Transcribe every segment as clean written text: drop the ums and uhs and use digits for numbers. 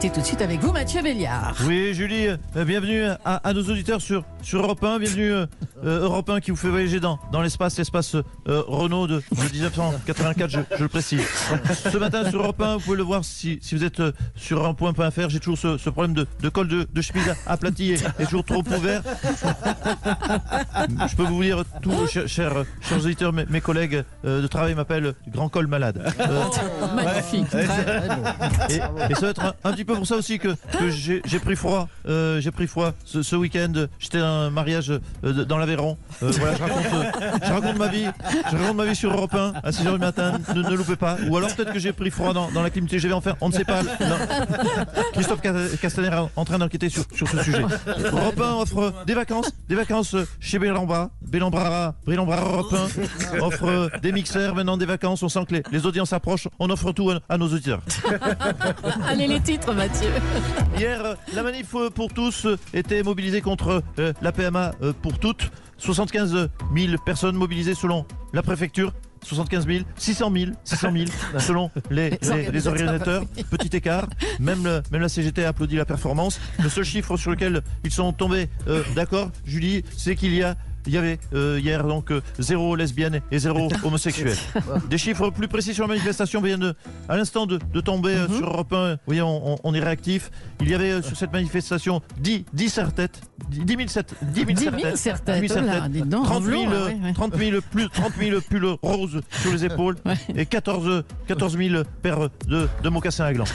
l'actualité tout de suite avec vous, Mathieu Béliard. Oui, Julie, bienvenue à nos auditeurs sur Europe 1. Bienvenue Europe 1 qui vous fait voyager dans l'espace Renault de 1984, je le précise. Ce matin sur Europe 1, vous pouvez le voir si vous êtes sur unpoint.fr. J'ai toujours ce problème de col de chemise aplati et toujours trop ouvert. Je peux vous dire tout, chers auditeurs, mes collègues de travail m'appellent Grand Col Malade. Magnifique. Et ça va être un petit peu pour ça aussi que j'ai pris froid. J'ai pris froid ce week-end. J'étais à un mariage dans l'Aveyron. Voilà, je raconte ma vie. Je raconte ma vie sur Europe 1 à 6h du matin. Ne loupez pas. Ou alors peut-être que j'ai pris froid dans la clim TGV. Enfin, on ne sait pas. Non. Christophe Castaner est en train d'enquêter sur ce sujet. Europe 1 offre des vacances chez Bellambra Europe 1 offre des mixeurs, maintenant des vacances. On sent que les audiences approchent. On offre tout à nos auditeurs. Allez, les titres, Mathieu. Hier, la manif pour tous était mobilisée contre la PMA pour toutes. 75 000 personnes mobilisées selon la préfecture. 75 000, 600 000 selon les organisateurs. Petit écart. Même la CGT a applaudi la performance. Le seul chiffre sur lequel ils sont tombés d'accord, Julie, c'est qu'il y avait hier donc 0 lesbiennes et 0 homosexuels. Des chiffres plus précis sur la manifestation viennent à l'instant de tomber sur Europe 1. Vous voyez, on est réactif. Il y avait sur cette manifestation 10 serre-têtes, 10 000 serre-têtes, 30 000 pulls roses sur les épaules et 14 000 paires de mocassins à gland.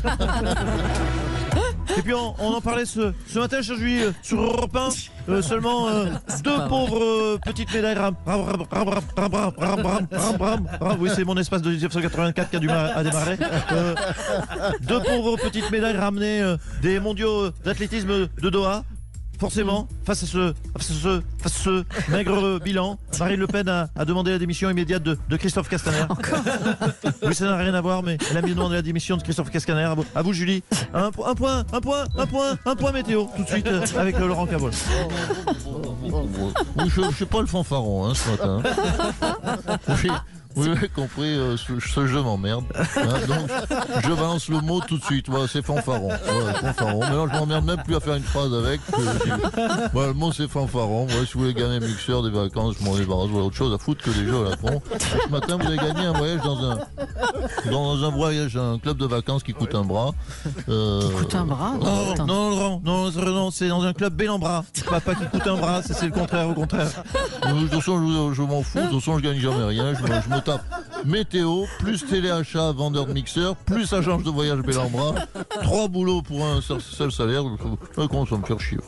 Et puis on en parlait ce matin, cher Julie, sur Europe 1, seulement deux pauvres petites médailles. Oui, c'est mon espace de 1984 qui a du mal à démarrer. Deux pauvres petites médailles ramenées des mondiaux d'athlétisme de Doha. Forcément, face à ce maigre bilan, Marine Le Pen a demandé la démission immédiate de Christophe Castaner. Oui, ça n'a rien à voir, mais elle a mis demandé la démission de Christophe Castaner. À vous, Julie. Un point météo, tout de suite, avec Laurent Cavol. Oui, je ne suis pas le fanfaron ce matin. Vous avez compris, ce jeu m'emmerde. Donc, je balance le mot tout de suite. Voilà, c'est fanfaron. Fanfaron. Mais là, je m'emmerde même plus à faire une phrase avec. Voilà, le mot, c'est fanfaron. Voilà, si vous voulez gagner un mixeur, des vacances, je m'en débarrasse. Voilà, autre chose à foutre que des jeux à la con. Ce matin, vous avez gagné un voyage un club de vacances qui coûte un bras. Qui coûte un bras? Non, c'est dans un club Bellambra. Pas qui coûte un bras, c'est le contraire, au contraire. De toute façon, je m'en fous. De toute façon, je gagne jamais rien. Je me tape météo, plus téléachat, vendeur de mixeur, plus agence de voyage Bellambra. 3 boulots pour un seul salaire. Comment ça me faire chier,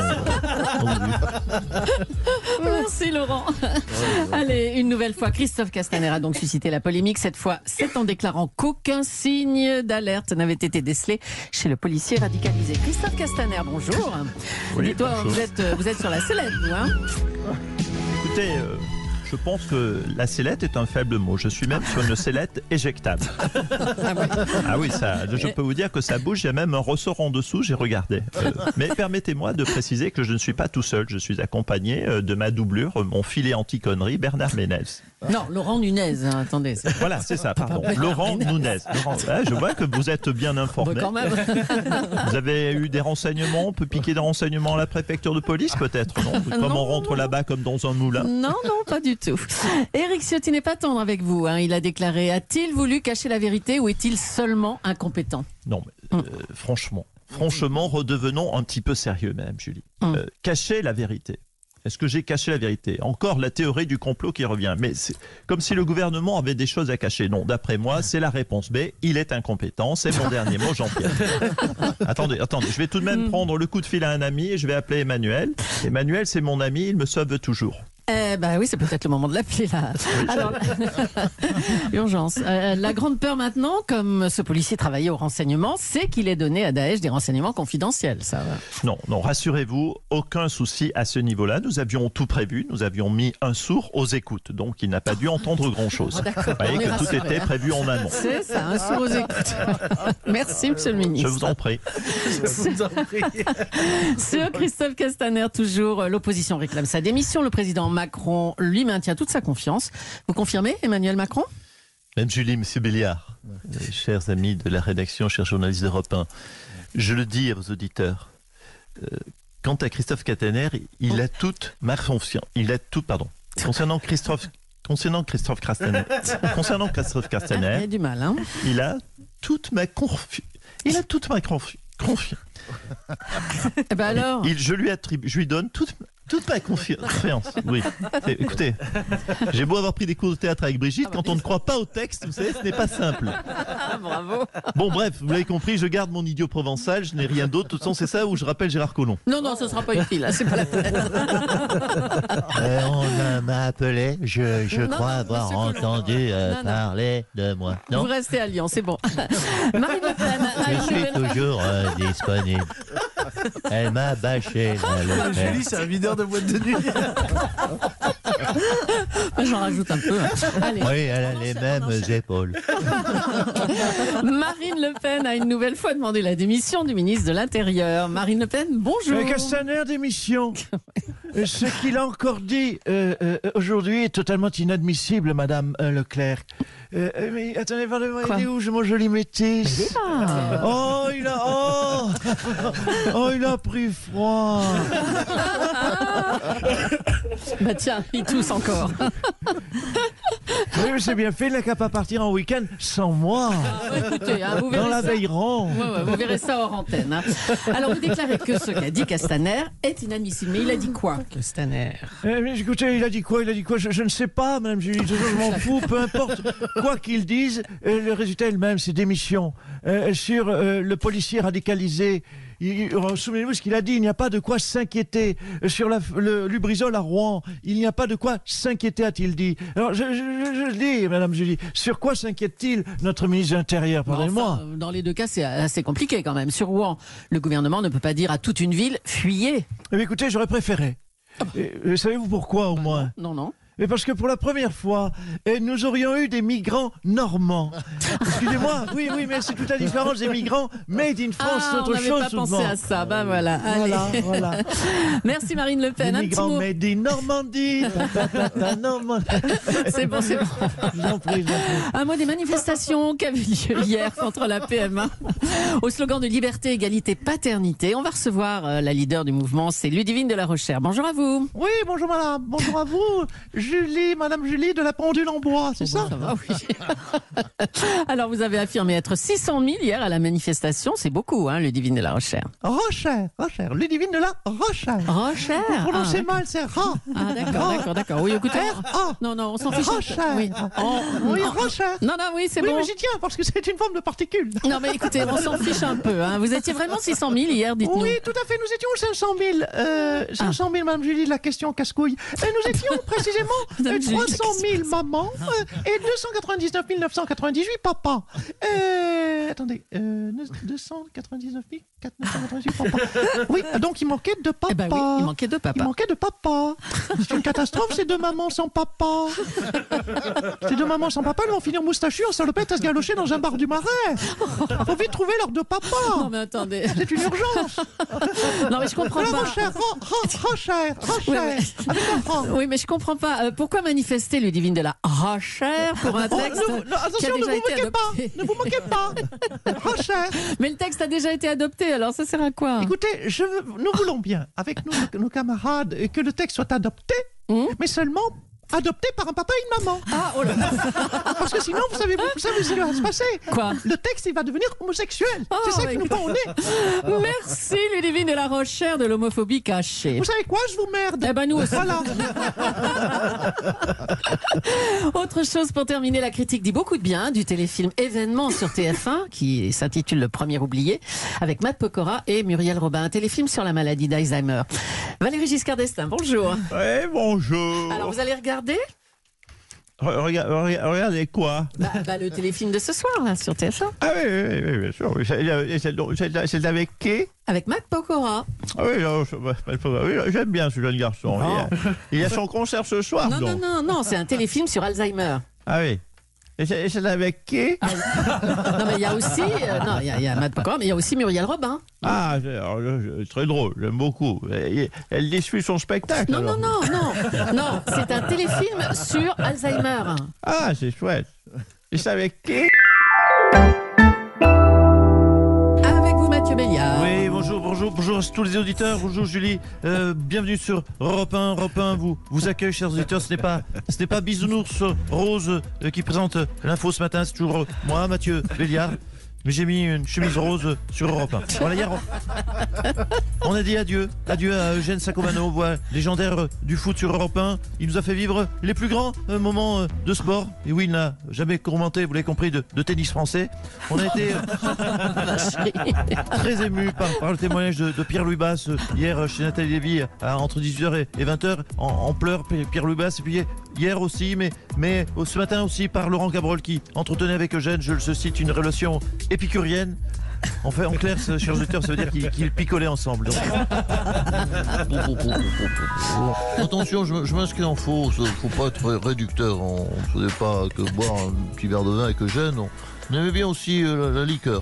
Merci Laurent. Allez, une nouvelle fois, Christophe Castaner a donc suscité la polémique. Cette fois, c'est en déclarant qu'aucun signe d'alerte n'avait été décelé chez le policier radicalisé. Christophe Castaner, bonjour. Oui, Dis-toi, vous êtes sur la sellette, vous, hein? Écoutez, je pense que la sellette est un faible mot. Je suis même sur une sellette éjectable. Ah oui, je peux vous dire que ça bouge. Il y a même un ressort en dessous, j'ai regardé. Mais permettez-moi de préciser que je ne suis pas tout seul. Je suis accompagné de ma doublure, mon filet anti-connerie, Bernard Ménez. Non, Laurent Nunez, attendez. Voilà, c'est ça, pardon. Laurent Nunez. Je vois que vous êtes bien informé. Quand même. Vous avez eu des renseignements? On peut piquer des renseignements à la préfecture de police, peut-être, non? Comme on rentre là-bas comme dans un moulin? Non, pas du tout. Éric Ciotti n'est pas tendre avec vous. Il a déclaré: a-t-il voulu cacher la vérité ou est-il seulement incompétent? Non, mais, franchement, redevenons un petit peu sérieux, Madame Julie. Cacher la vérité. Est-ce que j'ai caché la vérité? Encore la théorie du complot qui revient. Mais c'est comme si le gouvernement avait des choses à cacher. Non, d'après moi, c'est la réponse B. Il est incompétent. C'est mon dernier mot, Jean-Pierre. Attendez. Je vais tout de même prendre le coup de fil à un ami et je vais appeler Emmanuel. Emmanuel, c'est mon ami. Il me sauve toujours. Oui, c'est peut-être le moment de l'appeler là. Alors, urgence. La grande peur maintenant, comme ce policier travaillait au renseignement, c'est qu'il ait donné à Daesh des renseignements confidentiels. Ça va. Non, rassurez-vous, aucun souci à ce niveau-là. Nous avions tout prévu. Nous avions mis un sourd aux écoutes, donc il n'a pas dû entendre grand-chose. Vous voyez que tout était prévu en amont. C'est ça, un sourd aux écoutes. Merci, Monsieur le Ministre. Je vous en prie. Sur Christophe Castaner, toujours, l'opposition réclame sa démission. Le président Macron lui maintient toute sa confiance. Vous confirmez, Emmanuel Macron? Même Julie, Monsieur Béliard, chers amis de la rédaction, chers journalistes d'Europe 1, Je le dis à vos auditeurs. Quant à Christophe Castaner, il a toute ma confiance. Concernant Christophe Castaner, Il y a du mal, hein. il a toute ma confiance. Eh ben alors. Je lui donne toute ma confiance. Oui. Écoutez, j'ai beau avoir pris des cours de théâtre avec Brigitte, quand on ne croit pas au texte, vous savez, ce n'est pas simple. Bravo. Bon, bref, vous l'avez compris, je garde mon idiot provençal, je n'ai rien d'autre. De toute façon, c'est ça où je rappelle Gérard Collomb. Non, ce sera pas utile, là, c'est pas la peine. On m'a appelé, je crois avoir entendu parler de moi. Non, Vous restez à Lyon, c'est bon. Marine Le Pen a je une suis nouvelle... toujours disponible. Elle m'a bâché. Le Pen. Julie, c'est un videur de boîte de nuit. J'en rajoute un peu. Allez. Oui, elle a les mêmes épaules. Marine Le Pen a une nouvelle fois demandé la démission du ministre de l'Intérieur. Marine Le Pen, bonjour. Castaner démission. Ce qu'il a encore dit aujourd'hui est totalement inadmissible, Madame Leclerc. Mais attendez, pardonnez-moi, il est où mon joli métis? Oh, il a pris froid. Bah tiens, il tousse encore. Oui, mais c'est bien fait, il n'a qu'à pas partir en week-end sans moi. Écoutez, hein, vous verrez Dans ça. l'Aveyron. Ouais, vous verrez ça hors antenne. Hein. Alors, vous déclarez que ce qu'a dit Castaner est inadmissible. Mais il a dit quoi, Castaner? Mais écoutez, il a dit quoi? Je ne sais pas, Madame Julie. Je m'en fous, peu importe. Quoi qu'il dise, le résultat est le même, c'est démission. Sur le policier radicalisé, souvenez-vous ce qu'il a dit, il n'y a pas de quoi s'inquiéter. Sur le Lubrizol à Rouen, il n'y a pas de quoi s'inquiéter, a-t-il dit. Alors, je dis, Madame Julie, sur quoi s'inquiète-t-il notre ministre de l'Intérieur? Pardonnez-moi. Enfin, dans les deux cas, c'est assez compliqué quand même. Sur Rouen, le gouvernement ne peut pas dire à toute une ville, fuyez. Mais écoutez, j'aurais préféré. Et savez-vous pourquoi, au moins? Non. Mais parce que pour la première fois, nous aurions eu des migrants normands. Excusez-moi, oui, mais c'est toute la différence des migrants made in France, c'est autre on n'avait chose pas souvent. pensé à ça, voilà. Allez. Voilà. Merci Marine Le Pen. Des Un petit migrants mot. made in Normandie. Normandie. C'est bon. Je vous en prie. Un mot des manifestations qui avaient lieu hier contre la PMA. Au slogan de liberté, égalité, paternité, on va recevoir la leader du mouvement, c'est Ludivine de la Rochère. Bonjour à vous. Oui, bonjour madame, bonjour à vous. Madame Julie de la pendule en bois, c'est ça? Ça va, oui. Alors, vous avez affirmé être 600 000 hier à la manifestation. C'est beaucoup, hein, Ludivine de la Rochère. Rochère, Ludivine de la Rochère. Rochère. Prononcez mal, c'est Ra. Ah, d'accord. Oui, écoutez. Non, on s'en fiche. Rochère. Oui. Oui, Rochère. Non, oui, c'est Oui, bon. mais j'y tiens parce que c'est une forme de particule. Non, mais écoutez, on s'en fiche un peu. Hein. Vous étiez vraiment 600 000 hier, dites-nous. Oui, tout à fait. Nous étions 500 000. 500 000, Madame Julie, de la question casse-couille. Nous étions précisément Madame Julie, 300 000 mamans et 299 998 papas. Attendez, 299 998 papas. Oui, donc il manquait deux papas. Eh ben oui, il manquait deux papas. Il manquait deux papas. C'est une catastrophe, ces deux mamans sans papa. Ces deux mamans sans papa, elles vont finir moustachues en salopette à se galocher dans un bar du Marais. Faut vite trouver leurs deux papas. Non, mais attendez. C'est une urgence. Non, mais je comprends La pas. Rochère. Oui, Avec un franc. Oui, mais je comprends pas. Pourquoi manifester, Ludivine de la Rochère, pour un texte qui a Attention, déjà été adopté? ne vous moquez pas. Rochère. Mais le texte a déjà été adopté, alors ça sert à quoi? Écoutez, nous voulons bien, avec nos camarades, que le texte soit adopté, mais seulement adopté par un papa et une maman. Ah, oh là là. Parce que sinon, vous savez ce qui va se passer. Quoi? Le texte, il va devenir homosexuel. Oh, C'est ça qui nous pend au nez. Merci, Ludivine de la Rochère, de l'homophobie cachée. Vous savez quoi, je vous merde. Eh ben nous aussi. Voilà. Autre chose pour terminer, la critique dit beaucoup de bien du téléfilm Événement sur TF1 qui s'intitule Le Premier Oublié avec Matt Pokora et Muriel Robin, un téléfilm sur la maladie d'Alzheimer. Valérie Giscard d'Estaing, bonjour. Ouais, bonjour. Alors vous allez regarder Regardez quoi? le téléfilm de ce soir là sur TF1 Ah oui, bien sûr. C'est avec qui? avec Matt Pokora. Ah oui, j'aime bien ce jeune garçon. Il y a son concert ce soir. donc. Non, c'est un téléfilm sur Alzheimer. Ah oui. Et c'est avec qui? Non mais il y a aussi il y a Matt Pokora, mais il y a aussi Muriel Robin. Ah, c'est très drôle, j'aime beaucoup. Elle désuit son spectacle. Non, c'est un téléfilm sur Alzheimer. Ah, c'est chouette. Et c'est avec qui? Avec vous Mathieu Béliard. bonjour à tous les auditeurs, bonjour Julie, bienvenue sur Europe 1. Europe 1 vous accueille, chers auditeurs. Ce n'est pas Bisounours Rose qui présente l'info ce matin, c'est toujours moi, Mathieu Béliard. Mais j'ai mis une chemise rose sur Europe 1. Voilà, hier, on a dit adieu à Eugène Sacomano, voix légendaire du foot sur Europe 1. Il nous a fait vivre les plus grands moments de sport. Et oui, il n'a jamais commenté, vous l'avez compris, de tennis français. On a été très émus par le témoignage de Pierre-Louis Basse hier chez Nathalie Lévy entre 18h et 20h. En pleurs, Pierre-Louis Basse. Et puis hier aussi, mais ce matin aussi par Laurent Cabrol qui entretenait avec Eugène, je le cite, une relation épicurienne. En fait, en clair, chers auditeurs, ça veut dire qu'ils picolaient ensemble. Donc. Attention, je m'inscris en faux. Faut pas être réducteur. On ne faisait pas que boire un petit verre de vin avec Eugène. On aimait bien aussi la liqueur.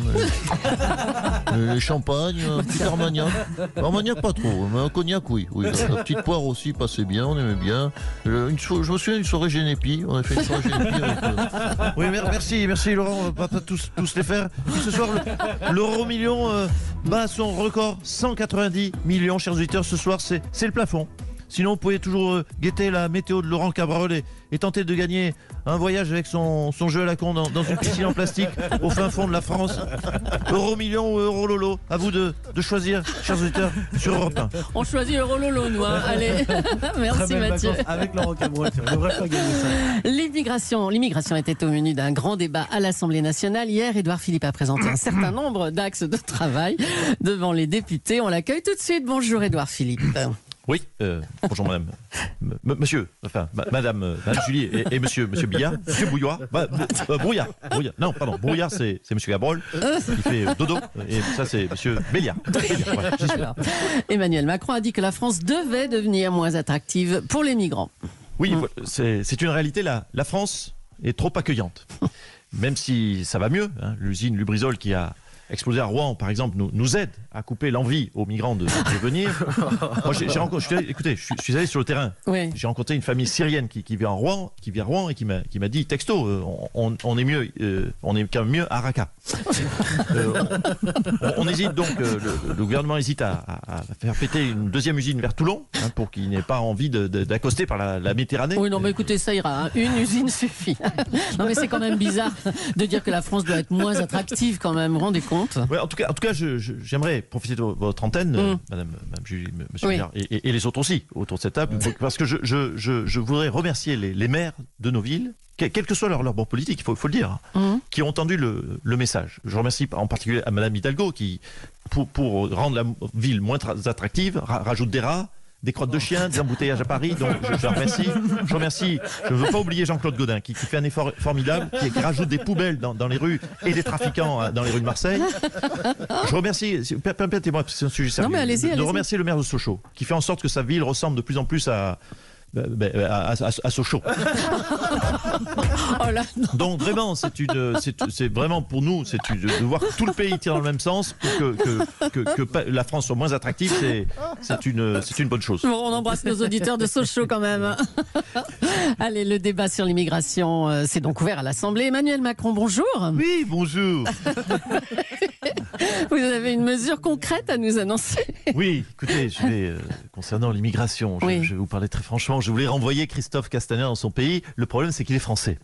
Les champagnes, un petit Armagnac. Armagnac pas trop, mais un cognac oui. La petite poire aussi passait bien, on aimait bien. Je me souviens d'une soirée Génépi. On a fait une soirée Génépi avec... Oui, merci Laurent, on va pas tous les faire. Puis ce soir, l'euro million bat son record, 190 millions, chers auditeurs. Ce soir, c'est le plafond. Sinon, vous pouvez toujours guetter la météo de Laurent Cabrol et tenter de gagner un voyage avec son jeu à la con dans une piscine en plastique au fin fond de la France. Euro million ou euro lolo, à vous de choisir, chers auditeurs, sur Europe 1. On choisit euro lolo, nous. Hein. Allez, merci Mathieu. Avec Laurent Cabrol, on devrait pas gagner ça. L'immigration était au menu d'un grand débat à l'Assemblée nationale. Hier, Édouard Philippe a présenté un certain nombre d'axes de travail devant les députés. On l'accueille tout de suite. Bonjour Édouard Philippe. Oui, bonjour madame, madame Julie et monsieur Billard, monsieur Bouillard, Brouillard, non pardon, Brouillard c'est monsieur Cabrol qui fait dodo et ça c'est monsieur Béliard. Voilà, alors, Emmanuel Macron a dit que la France devait devenir moins attractive pour les migrants. Oui, c'est une réalité, la France est trop accueillante, même si ça va mieux, hein, l'usine Lubrizol qui a explosé à Rouen, par exemple, nous aide à couper l'envie aux migrants de venir. Moi, écoutez, je suis allé sur le terrain. Oui. J'ai rencontré une famille syrienne qui vit à Rouen et qui m'a dit texto, on est mieux, on est quand même mieux à Raqqa. On hésite donc, le gouvernement hésite à faire péter une deuxième usine vers Toulon, hein, pour qu'il n'ait pas envie d'accoster par la Méditerranée. Oui, non, mais écoutez, ça ira. Hein. Une usine suffit. Non, mais c'est quand même bizarre de dire que la France doit être moins attractive quand même. Vous vous rendez compte ? Ouais, en tout cas, j'aimerais profiter de votre antenne, Madame Julie, Monsieur Billard, et les autres aussi autour de cette table, parce que je voudrais remercier les maires de nos villes, quel que soit leur bord politique, il faut le dire, qui ont entendu le message. Je remercie en particulier à Madame Hidalgo qui, pour rendre la ville moins attractive, rajoute des rats, des crottes de chiens, des embouteillages à Paris. Donc je remercie. Je ne veux pas oublier Jean-Claude Gaudin qui fait un effort formidable, qui rajoute des poubelles dans les rues et des trafiquants dans les rues de Marseille. Je remercie, permettez-moi, c'est un sujet sérieux, non, mais allez-y. Remercier le maire de Sochaux qui fait en sorte que sa ville ressemble de plus en plus à Sochaux. Oh là, donc vraiment, c'est vraiment pour nous, de voir que tout le pays tire dans le même sens pour que la France soit moins attractive, c'est une bonne chose. Bon, on embrasse nos auditeurs de Sochaux quand même. Allez, le débat sur l'immigration s'est donc ouvert à l'Assemblée. Emmanuel Macron, bonjour. Oui, bonjour. Vous avez une mesure concrète à nous annoncer? Oui, écoutez, je vais concernant l'immigration, je vais vous parler très franchement. Je voulais renvoyer Christophe Castaner dans son pays. Le problème, c'est qu'il est français.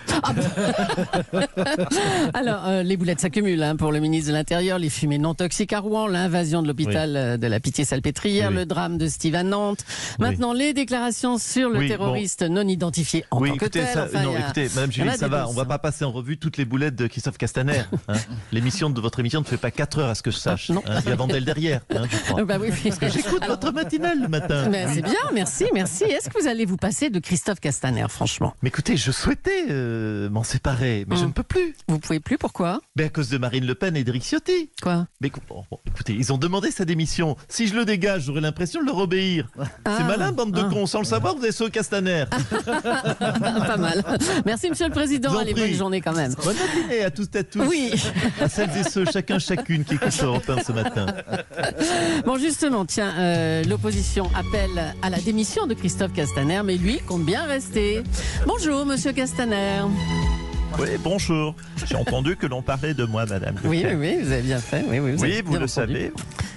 Alors, les boulettes s'accumulent pour le ministre de l'Intérieur, les fumées non toxiques à Rouen, l'invasion de l'hôpital de la Pitié-Salpêtrière, le drame de Steve à Nantes. Maintenant, les déclarations sur le terroriste non identifié en tant que tel. Écoutez, Madame Julie, ça va. On va pas passer en revue toutes les boulettes de Christophe Castaner. Hein. Votre émission ne fait pas 4 heures à ce que je sache. Il y a Vandel derrière, je crois. Bah oui, parce que j'écoute votre matinale le matin. Ben, c'est bien, merci. Est-ce que vous allez vous passer de Christophe Castaner, franchement? Mais écoutez, je souhaitais m'en séparer, mais je ne peux plus. Vous pouvez plus, pourquoi? À cause de Marine Le Pen et d'Éric Ciotti. Quoi? Mais écoutez, ils ont demandé sa démission. Si je le dégage, j'aurai l'impression de leur obéir. C'est malin, bande de cons. Sans le savoir, vous avez sauvé Castaner. Pas mal. Merci, Monsieur le Président. Allez, bonne journée quand même. Bonne matinée à tous et à tous. Oui. À celles et ceux, chacune qui écoute Europe 1 ce matin. Bon, justement, tiens, l'opposition appelle à la démission de Christophe Castaner, mais lui compte bien rester. Bonjour, Monsieur Castaner. Oui, bonjour. J'ai entendu que l'on parlait de moi, madame. Oui, vous avez bien fait. Oui, vous le savez.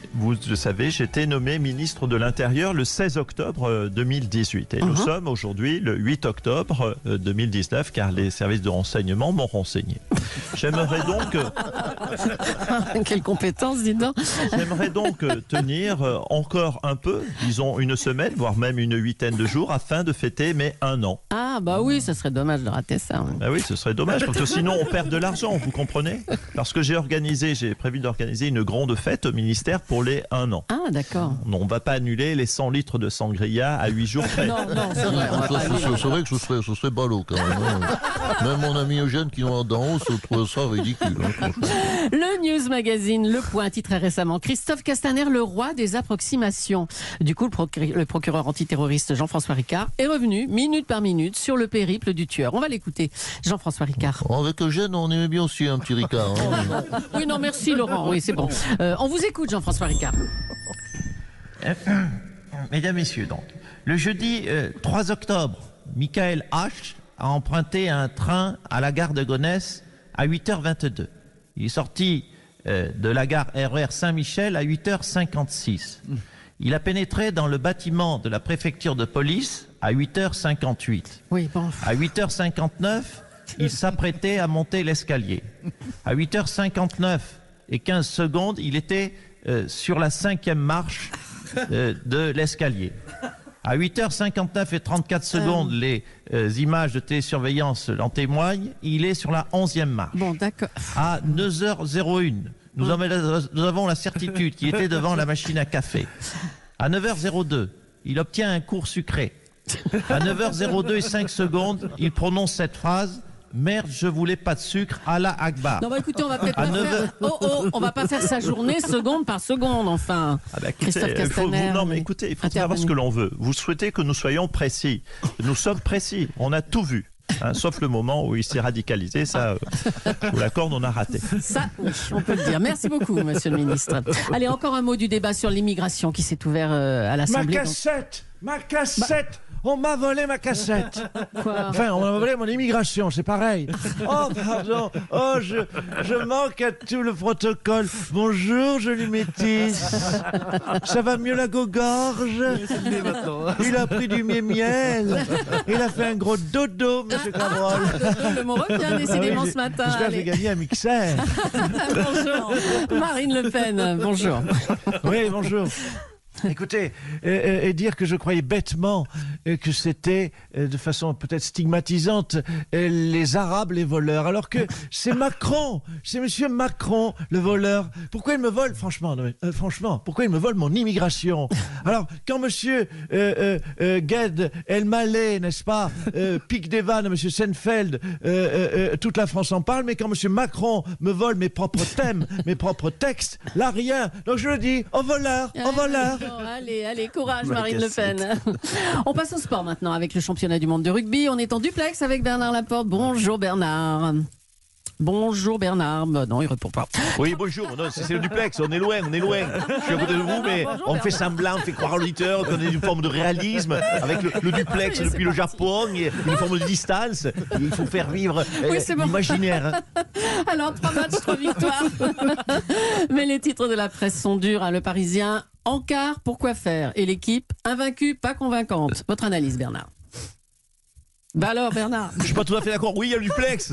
vous le savez, j'ai été nommé ministre de l'Intérieur le 16 octobre 2018. Et nous sommes aujourd'hui le 8 octobre 2019, car les services de renseignement m'ont renseigné. J'aimerais donc... Quelle compétence, dis donc. J'aimerais donc tenir encore un peu, disons une semaine, voire même une huitaine de jours, afin de fêter mes 1 an. Ah bah oui, ce serait dommage de rater ça. Ah oui, ce serait dommage, parce que sinon on perd de l'argent, vous comprenez? Parce que j'ai prévu d'organiser une grande fête au ministère pour les 1 an. Ah d'accord. On ne va pas annuler les 100 litres de sangria à 8 jours près. Non, c'est vrai. C'est vrai que ce serait ballot quand même. Hein. Même mon ami Eugène qui est d'en haut se trouve ça ridicule. Hein, franchement. Le News Magazine Le Point titre récemment Christophe Castaner, le roi des approximations. Du coup, le procureur antiterroriste Jean-François Ricard est revenu minute par minute sur le périple du tueur. On va l'écouter. Jean-François Ricard. Avec Eugène, on aimait bien aussi un petit Ricard. Hein. Oui, non, merci Laurent. Oui, c'est bon. On vous écoute, Jean-François Ricard. Mesdames, Messieurs, donc, le jeudi 3 octobre, Michael H. a emprunté un train à la gare de Gonesse à 8h22. Il est sorti de la gare RER Saint-Michel à 8h56. Il a pénétré dans le bâtiment de la préfecture de police à 8h58. Oui, bon. À 8h59, il s'apprêtait à monter l'escalier. À 8h59 et 15 secondes, il était sur la 5e marche de l'escalier. À 8h59 et 34 secondes, les images de télésurveillance en témoignent, il est sur la 11e marche. Bon, d'accord. À 9h01, nous avons la certitude qu'il était devant la machine à café. À 9h02, il obtient un cours sucré. À 9h02 et 5 secondes, il prononce cette phrase: merde, je voulais pas de sucre, Allah Akbar. Non, bah écoutez, on va peut-être pas faire... on va pas faire sa journée seconde par seconde, enfin. Ah bah, écoutez, Christophe Castaner. non, mais écoutez, il faut savoir ce que l'on veut. Vous souhaitez que nous soyons précis. Nous sommes précis. On a tout vu. Hein, sauf le moment où il s'est radicalisé, ça, je vous l'accorde, on a raté. Ça, oui, on peut le dire. Merci beaucoup, monsieur le ministre. Allez, encore un mot du débat sur l'immigration qui s'est ouvert à l'Assemblée. Ma cassette On m'a volé ma cassette. Quoi? Enfin, on m'a volé mon immigration, c'est pareil. Oh, pardon. Oh, je manque à tout le protocole. Bonjour, joli métis. Ça va mieux la gogorge? Il a pris du miel. Il a fait un gros dodo, monsieur Cabrol. Le mot revient décidément ce matin. J'espère que j'ai gagné un mixeur. Bonjour. Marine Le Pen, bonjour. Oui, bonjour. Écoutez, et dire que je croyais bêtement que c'était, de façon peut-être stigmatisante, les Arabes les voleurs, alors que c'est Macron, c'est monsieur Macron le voleur. Pourquoi il me vole, franchement, pourquoi il me vole mon immigration? Alors, quand monsieur Gad Elmaleh, n'est-ce pas, pique des vannes à monsieur Seinfeld, toute la France en parle, mais quand monsieur Macron me vole mes propres thèmes, mes propres textes, là rien. Donc je le dis, au voleur, au voleur. Allez, courage Marine Le Pen. On passe au sport maintenant avec le championnat du monde de rugby. On est en duplex avec Bernard Laporte. Bonjour Bernard. Bonjour Bernard. Non, il répond pas. Oui, bonjour. Non, c'est le duplex. On est loin. Je suis à côté de vous, mais bonjour, on fait semblant, on fait croire à l'auditeur qu'on est une forme de réalisme avec le duplex depuis le Japon et une forme de distance. Il faut faire vivre l'imaginaire. Alors, 3 matchs, 3 victoires. Mais les titres de la presse sont durs. Hein. Le Parisien, en quart, pourquoi faire? Et l'équipe, invaincue, pas convaincante. Votre analyse, Bernard? Bah alors Bernard. Je suis pas tout à fait d'accord. Oui, il y a le duplex.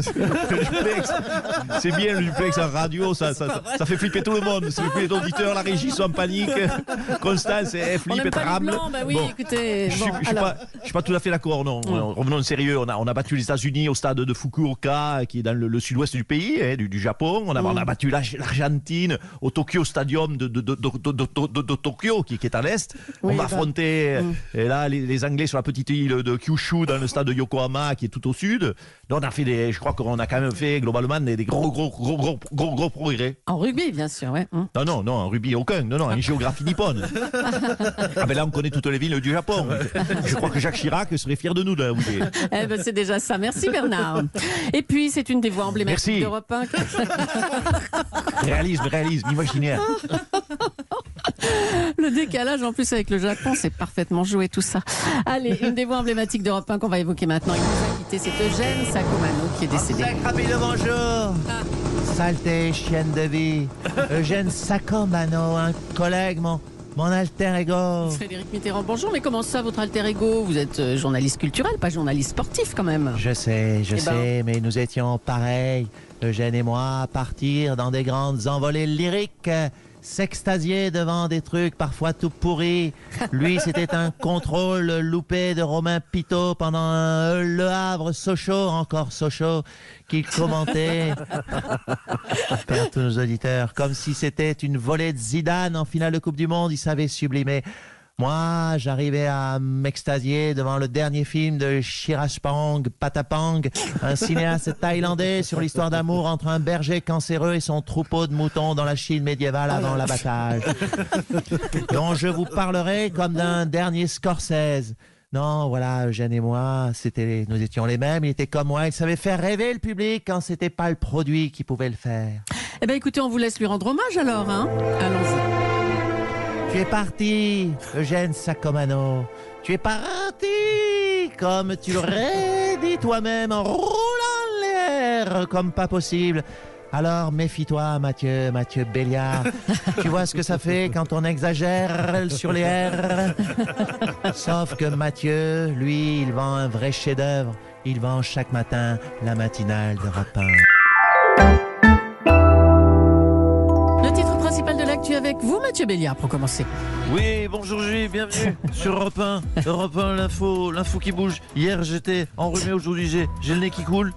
C'est bien le duplex en radio, ça fait flipper tout le monde. Ça fait flipper les auditeurs, la régie sont en panique. Constance, elle flippe et tremble. Bah oui, bon. Écoutez. Je suis pas tout à fait d'accord, non. Revenons sérieux. On a battu les États-Unis au stade de Fukuoka, qui est dans le sud-ouest du pays, du Japon. On a battu l'Argentine au Tokyo Stadium de Tokyo, qui est à l'est. On va affronter et là, les Anglais sur la petite île de Kyushu, dans le stade de Yokohama, qui est tout au sud. Donc on a fait je crois qu'on a quand même fait globalement des gros progrès. En rugby, bien sûr, ouais. Non, en rugby aucun. Non, en géographie nippone. Ah ben là, on connaît toutes les villes du Japon. Je crois que Jacques Chirac serait fier de nous. Là, eh ben c'est déjà ça. Merci Bernard. Et puis c'est une des voix emblématiques d'Europe 1. Réalisme, imaginaire. Le décalage en plus avec le Japon, c'est parfaitement joué tout ça. Allez, une des voix emblématiques d'Europe 1 qu'on va évoquer maintenant. Il nous a quitté, c'est Eugène Sacomano qui est décédé. Rapide, bonjour. saleté, chienne de vie. Eugène Sacomano, un collègue, mon alter ego. Frédéric Mitterrand, bonjour, mais comment ça, votre alter ego? Vous êtes journaliste culturel, pas journaliste sportif quand même. Je sais, mais nous étions pareils, Eugène et moi, à partir dans des grandes envolées lyriques, s'extasier devant des trucs parfois tout pourris. Lui, c'était un contrôle loupé de Romain Pitot pendant un Le Havre-Sochaux, encore Sochaux, qu'il commentait. Père tous nos auditeurs, comme si c'était une volée de Zidane en finale de Coupe du Monde, il savait sublimer. Moi, j'arrivais à m'extasier devant le dernier film de Chirachpang Patapang, un cinéaste thaïlandais sur l'histoire d'amour entre un berger cancéreux et son troupeau de moutons dans la Chine médiévale avant l'abattage. Dont je vous parlerai comme d'un dernier Scorsese. Non, voilà, Eugène et moi, nous étions les mêmes, il était comme moi, il savait faire rêver le public quand c'était pas le produit qui pouvait le faire. Eh bien écoutez, on vous laisse lui rendre hommage alors, hein. Allons-y. Tu es parti, Eugène Sacomano. Tu es parti, comme tu l'aurais dit toi-même, en roulant l'air, comme pas possible. Alors méfie-toi, Mathieu Béliard. Tu vois ce que ça fait quand on exagère sur les R. Sauf que Mathieu, lui, il vend un vrai chef-d'œuvre. Il vend chaque matin la matinale de Rapin. Tu es avec vous, Mathieu Béliard, pour commencer. Oui, bonjour Julie, bienvenue sur Europe 1. Europe 1, l'info qui bouge. Hier, j'étais enrhumé, aujourd'hui, j'ai le nez qui coule.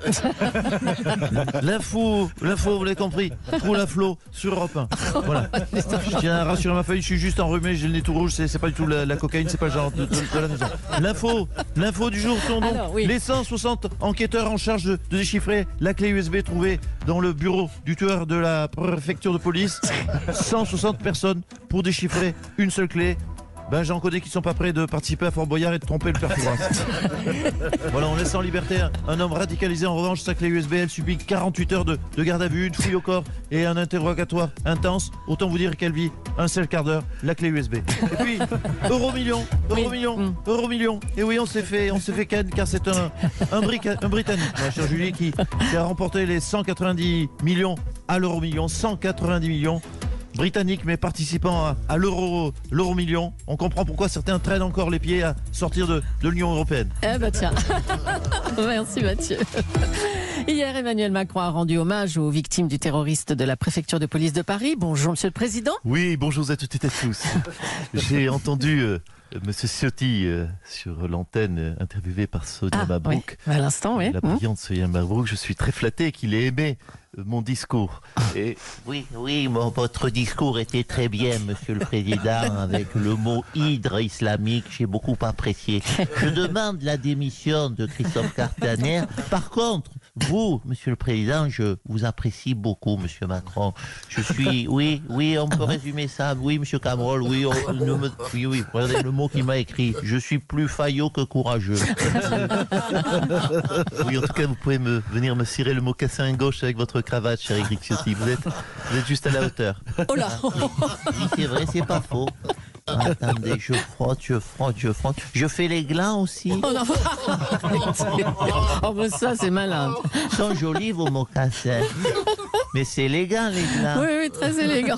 L'info, vous l'avez compris, roule à flot sur Europe 1. Voilà. Je tiens à rassurer ma famille, je suis juste enrhumé, j'ai le nez tout rouge, c'est pas du tout la cocaïne, c'est pas le genre de la maison. L'info du jour sont donc les 160 enquêteurs en charge de déchiffrer la clé USB trouvée dans le bureau du tueur de la préfecture de police. 160 personnes pour déchiffrer une seule clé. Ben, j'en connais qui sont pas prêts de participer à Fort Boyard et de tromper le père Fouras. Voilà, on laisse en liberté un homme radicalisé. En revanche, sa clé USB, elle subit 48 heures de garde à vue, une fouille au corps et un interrogatoire intense. Autant vous dire qu'elle vit un seul quart d'heure, la clé USB. Et puis, euro million. Et oui, on s'est fait ken car c'est un Britannique, ma chère Julie, qui a remporté les 190 millions à l'euro million. 190 millions. Britannique, mais participant à l'euro million. On comprend pourquoi certains traînent encore les pieds à sortir de l'Union européenne. Eh ben tiens. Merci Mathieu. Hier, Emmanuel Macron a rendu hommage aux victimes du terroriste de la préfecture de police de Paris. Bonjour Monsieur le Président. Oui, bonjour à toutes et à tous. J'ai entendu Monsieur Ciotti sur l'antenne interviewé par Sonia Mabrouk. Oui, à l'instant, oui. La brillante Sonia Mabrouk. Je suis très flatté qu'il ait aimé mon discours. Et oui, votre discours était très bien, Monsieur le Président, avec le mot hydre islamique, j'ai beaucoup apprécié. Je demande la démission de Christophe Castaner. Par contre, vous, Monsieur le Président, je vous apprécie beaucoup, Monsieur Macron. Je suis, oui, on peut résumer ça. Oui, Monsieur Cameron, oui, regardez le mot qu'il m'a écrit. Je suis plus faillot que courageux. Oui, en tout cas, vous pouvez venir me cirer le mocassin gauche avec votre cravate, cher Éric Ciotti. Vous êtes juste à la hauteur. Oh là. Oui, c'est vrai, c'est pas faux. Attendez, je frotte. Je fais les glands aussi. Oh non. Oh ben ça, c'est malin. Ils sont jolis vos mocassins. Mais c'est élégant, les glands. Oui, très élégant.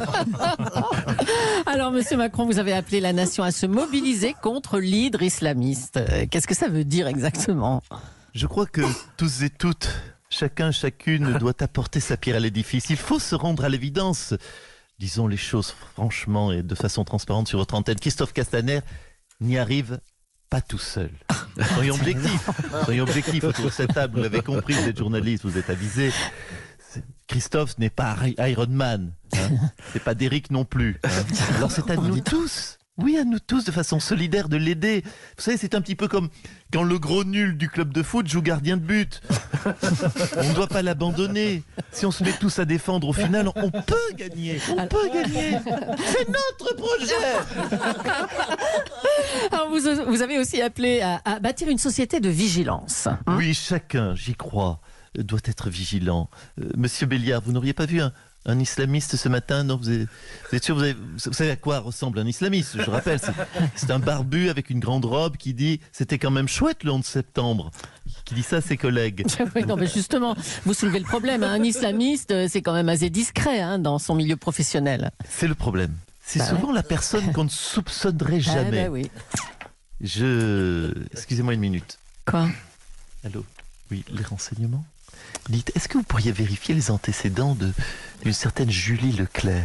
Alors, Monsieur Macron, vous avez appelé la nation à se mobiliser contre l'hydre islamiste. Qu'est-ce que ça veut dire exactement? Je crois que tous et toutes, chacune doit apporter sa pierre à l'édifice. Il faut se rendre à l'évidence. Disons les choses franchement et de façon transparente sur votre antenne. Christophe Castaner n'y arrive pas tout seul. Soyons objectifs autour de cette table. Vous l'avez compris, vous êtes journaliste, vous êtes avisé. Christophe n'est pas Iron Man. C'est pas Derrick non plus. Alors c'est à nous tous. Oui, à nous tous, de façon solidaire, de l'aider. Vous savez, c'est un petit peu comme quand le gros nul du club de foot joue gardien de but. On ne doit pas l'abandonner. Si on se met tous à défendre, au final, on peut gagner. C'est notre projet. Alors vous avez aussi appelé à bâtir une société de vigilance. Oui, chacun, j'y crois, doit être vigilant. Monsieur Béliard, vous n'auriez pas vu un islamiste ce matin? Non, vous êtes sûr, vous savez à quoi ressemble un islamiste? Je rappelle, c'est un barbu avec une grande robe qui dit « C'était quand même chouette le 11 septembre ». qui dit ça à ses collègues. Oui, non, mais justement, vous soulevez le problème. Un islamiste, c'est quand même assez discret dans son milieu professionnel. C'est le problème. C'est souvent la personne qu'on ne soupçonnerait jamais. Ah, oui. Excusez-moi une minute. Quoi? Allô? Oui, les renseignements? Dites, est-ce que vous pourriez vérifier les antécédents d'une certaine Julie Leclerc?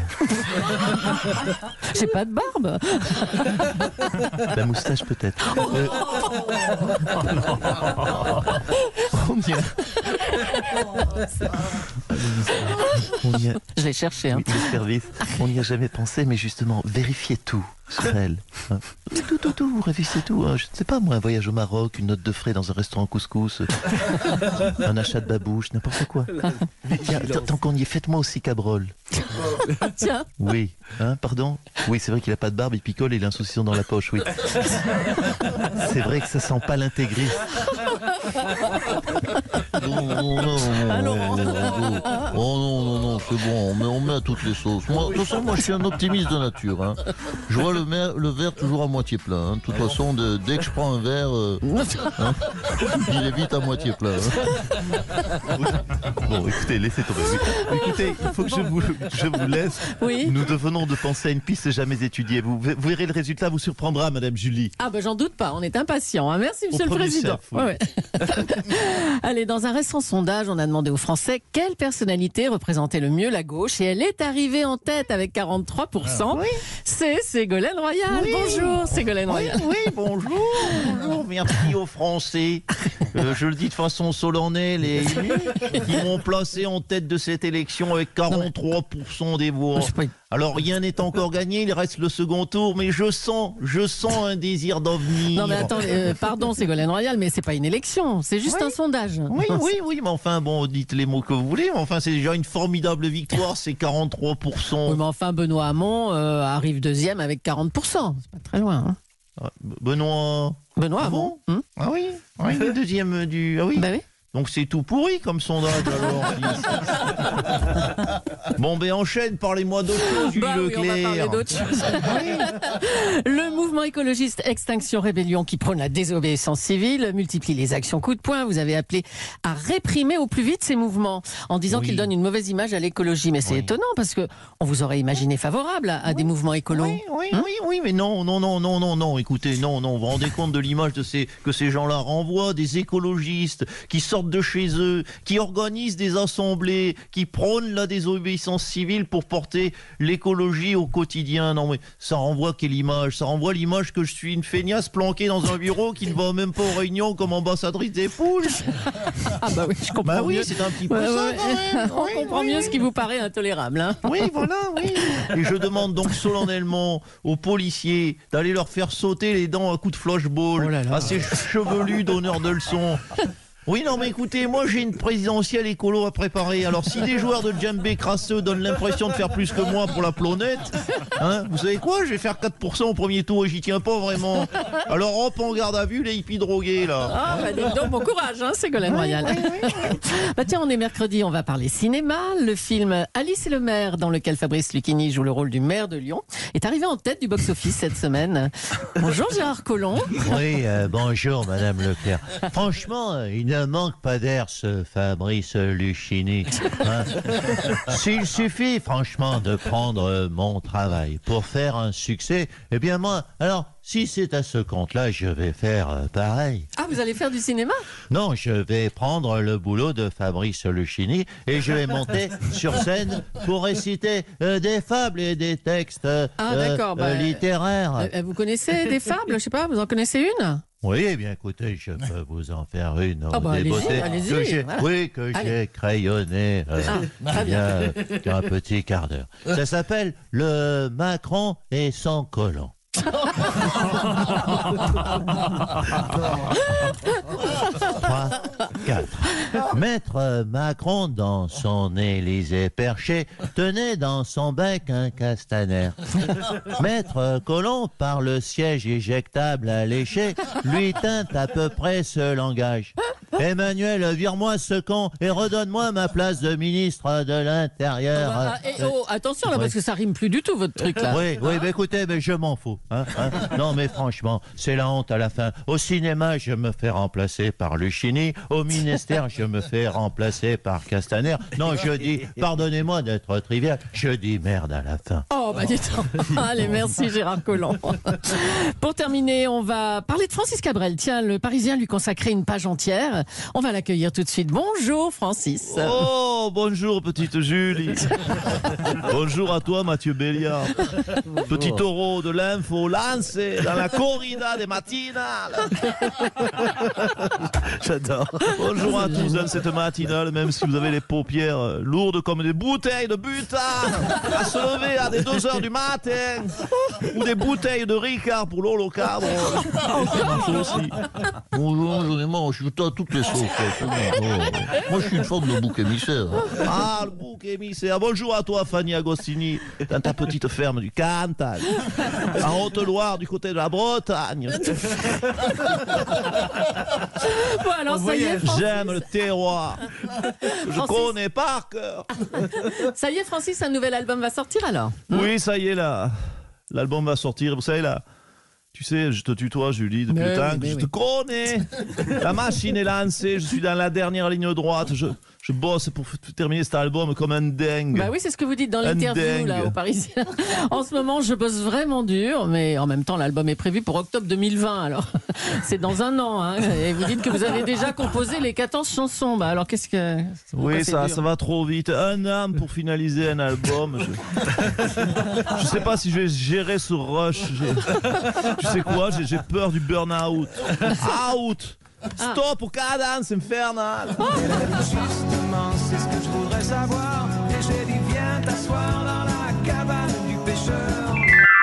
J'ai pas de barbe. La moustache peut-être. Je l'ai cherché. Oui, le service. On n'y a jamais pensé, mais justement, vérifiez tout sur elle. Hein. Tout, vous révisez tout. Hein. Je ne sais pas, moi, un voyage au Maroc, une note de frais dans un restaurant couscous, un achat de babouche, n'importe quoi. Tiens, tant qu'on y est, faites-moi aussi Cabrol. Tiens. Oui, hein, pardon? Oui, c'est vrai qu'il n'a pas de barbe, il picole et il a un saucisson dans la poche, oui. C'est vrai que ça sent pas l'intégrisme. Non, c'est bon, on met à toutes les sauces. Moi, de toute façon, moi, je suis un optimiste de nature. Hein. Je vois le verre toujours à moitié plein. Hein. De toute façon, dès que je prends un verre, il est vite à moitié plein. Hein. Bon, écoutez, laissez tomber. Écoutez, il faut que je vous laisse. Oui. Nous devenons de penser à une piste jamais étudiée. Vous verrez, le résultat vous surprendra, Madame Julie. Ah ben j'en doute pas, on est impatients. Hein. Merci Monsieur le Président. Chef, oui. Ouais. Allez, dans un récent sondage, on a demandé aux Français quelle personnalité représentait le mieux la gauche et elle est arrivée en tête avec 43%. Oui. C'est Ségolène Royal. Oui. Bonjour Ségolène Royal. Oui, bonjour, merci aux Français. Je le dis de façon solennelle et qui m'ont placé en tête de cette élection avec 43% des voix. Alors rien n'est encore gagné, il reste le second tour, mais je sens un désir d'avenir. Non mais attendez, pardon Ségolène Royal, mais c'est pas une élection, c'est juste un sondage. Oui, mais enfin bon, dites les mots que vous voulez, mais enfin c'est déjà une formidable victoire, c'est 43%. Oui, mais enfin Benoît Hamon arrive deuxième avec 40%, c'est pas très loin. Hein. Benoît Hamon. Ah oui, le deuxième du... Ah oui. Bah oui. Donc c'est tout pourri comme sondage alors. Bon ben enchaîne, parlez-moi d'autre chose, Julie Leclerc. Oui, on va parler d'autre chose. Le mouvement écologiste Extinction Rébellion qui prône la désobéissance civile multiplie les actions coup de poing. Vous avez appelé à réprimer au plus vite ces mouvements en disant qu'ils donnent une mauvaise image à l'écologie. Mais c'est étonnant parce que on vous aurait imaginé favorable à des mouvements écolos. Oui, mais non. Écoutez, non, vous vous rendez compte de l'image que ces gens-là renvoient, des écologistes qui sortent de chez eux, qui organisent des assemblées, qui prônent la désobéissance civile pour porter l'écologie au quotidien. Non mais ça renvoie quelle image? Ça renvoie l'image que je suis une feignasse planquée dans un bureau qui ne va même pas aux réunions comme ambassadrice des poules. Ah bah oui, je comprends mieux. Oui, c'est un petit peu ça quand même. On comprend mieux ce qui vous paraît intolérable. Hein. Oui. Et je demande donc solennellement aux policiers d'aller leur faire sauter les dents à coups de flashball à ces chevelus donneurs de leçons. Oui, non, mais écoutez, moi j'ai une présidentielle écolo à préparer. Alors si des joueurs de djembé crasseux donnent l'impression de faire plus que moi pour la planète, vous savez quoi? Je vais faire 4% au premier tour et j'y tiens pas vraiment. Alors hop, en garde à vue les hippies drogués là. Ah, bah dites donc, bon courage, Ségolène Royal. Bah tiens, on est mercredi, on va parler cinéma. Le film Alice et le maire, dans lequel Fabrice Lucchini joue le rôle du maire de Lyon, est arrivé en tête du box-office cette semaine. Bonjour Gérard Collomb. Oui, bonjour Madame Leclerc. Franchement, il ne manque pas d'air ce Fabrice Lucchini. S'il suffit franchement de prendre mon travail pour faire un succès, eh bien moi, alors si c'est à ce compte-là, je vais faire pareil. Ah, vous allez faire du cinéma? Non, je vais prendre le boulot de Fabrice Lucchini et je vais monter sur scène pour réciter des fables et des textes littéraires. Vous connaissez des fables? Je sais pas, vous en connaissez une? Oui, eh bien écoutez, je peux vous en faire une. Allez-y. Que j'ai crayonné il y a un petit quart d'heure. Ça s'appelle Le Macron et son collant. 3, 4. Maître Macron, dans son Élysée perché, tenait dans son bec un castaner. Maître Colomb, par le siège éjectable alléché, lui tint à peu près ce langage. Emmanuel, vire-moi ce con et redonne-moi ma place de ministre de l'Intérieur. Attention là, parce que ça rime plus du tout votre truc là. Oui, mais écoutez, mais je m'en fous. Non, mais franchement, c'est la honte à la fin. Au cinéma, je me fais remplacer par Lucchini. Au ministère, je me fais remplacer par Castaner. Non, je dis, pardonnez-moi d'être trivial, je dis merde à la fin. Oh, bah dis donc. Allez, merci Gérard Collomb. Pour terminer, on va parler de Francis Cabrel. Tiens, le Parisien lui consacrait une page entière. On va l'accueillir tout de suite. Bonjour Francis. Oh, bonjour petite Julie. Bonjour à toi Mathieu Béliard. Petit taureau de l'info lancé dans la corrida des matinales. J'adore. Bonjour à tous dans cette matinale, même si vous avez les paupières lourdes comme des bouteilles de butane à se lever à des 2h du matin, ou des bouteilles de Ricard pour l'holocabre. Aussi. Bonjour, j'en ai marre, je suis à toutes les sauces. Moi, je suis une forme de bouc émissaire. Ah, le bouc émissaire. Bonjour à toi, Fanny Agostini, dans ta petite ferme du Cantal, en Haute-Loire, du côté de la Bretagne. Bon, alors ça y est, Francis. J'aime le terroir. Je connais par cœur. Ça y est, Francis, un nouvel album va sortir alors. Oui, ça y est, là. L'album va sortir. Vous savez, là. Tu sais, je te tutoie, Julie, depuis le temps que je te connais. La machine est lancée. Je suis dans la dernière ligne droite. Je bosse pour terminer cet album comme un dingue. Bah oui, c'est ce que vous dites dans l'interview là, au Parisien. En ce moment, je bosse vraiment dur, mais en même temps, l'album est prévu pour octobre 2020. Alors, c'est dans un an. Hein, et vous dites que vous avez déjà composé les 14 chansons. Bah alors, qu'est-ce que... Oui, ça va trop vite. Un an pour finaliser un album. Je sais pas si je vais gérer ce rush. Tu sais quoi, j'ai peur du burn-out. Out. Stop aux cadences infernales. Justement, c'est ce que je voudrais savoir. Et j'ai dit, viens t'asseoir dans la cabane du pêcheur.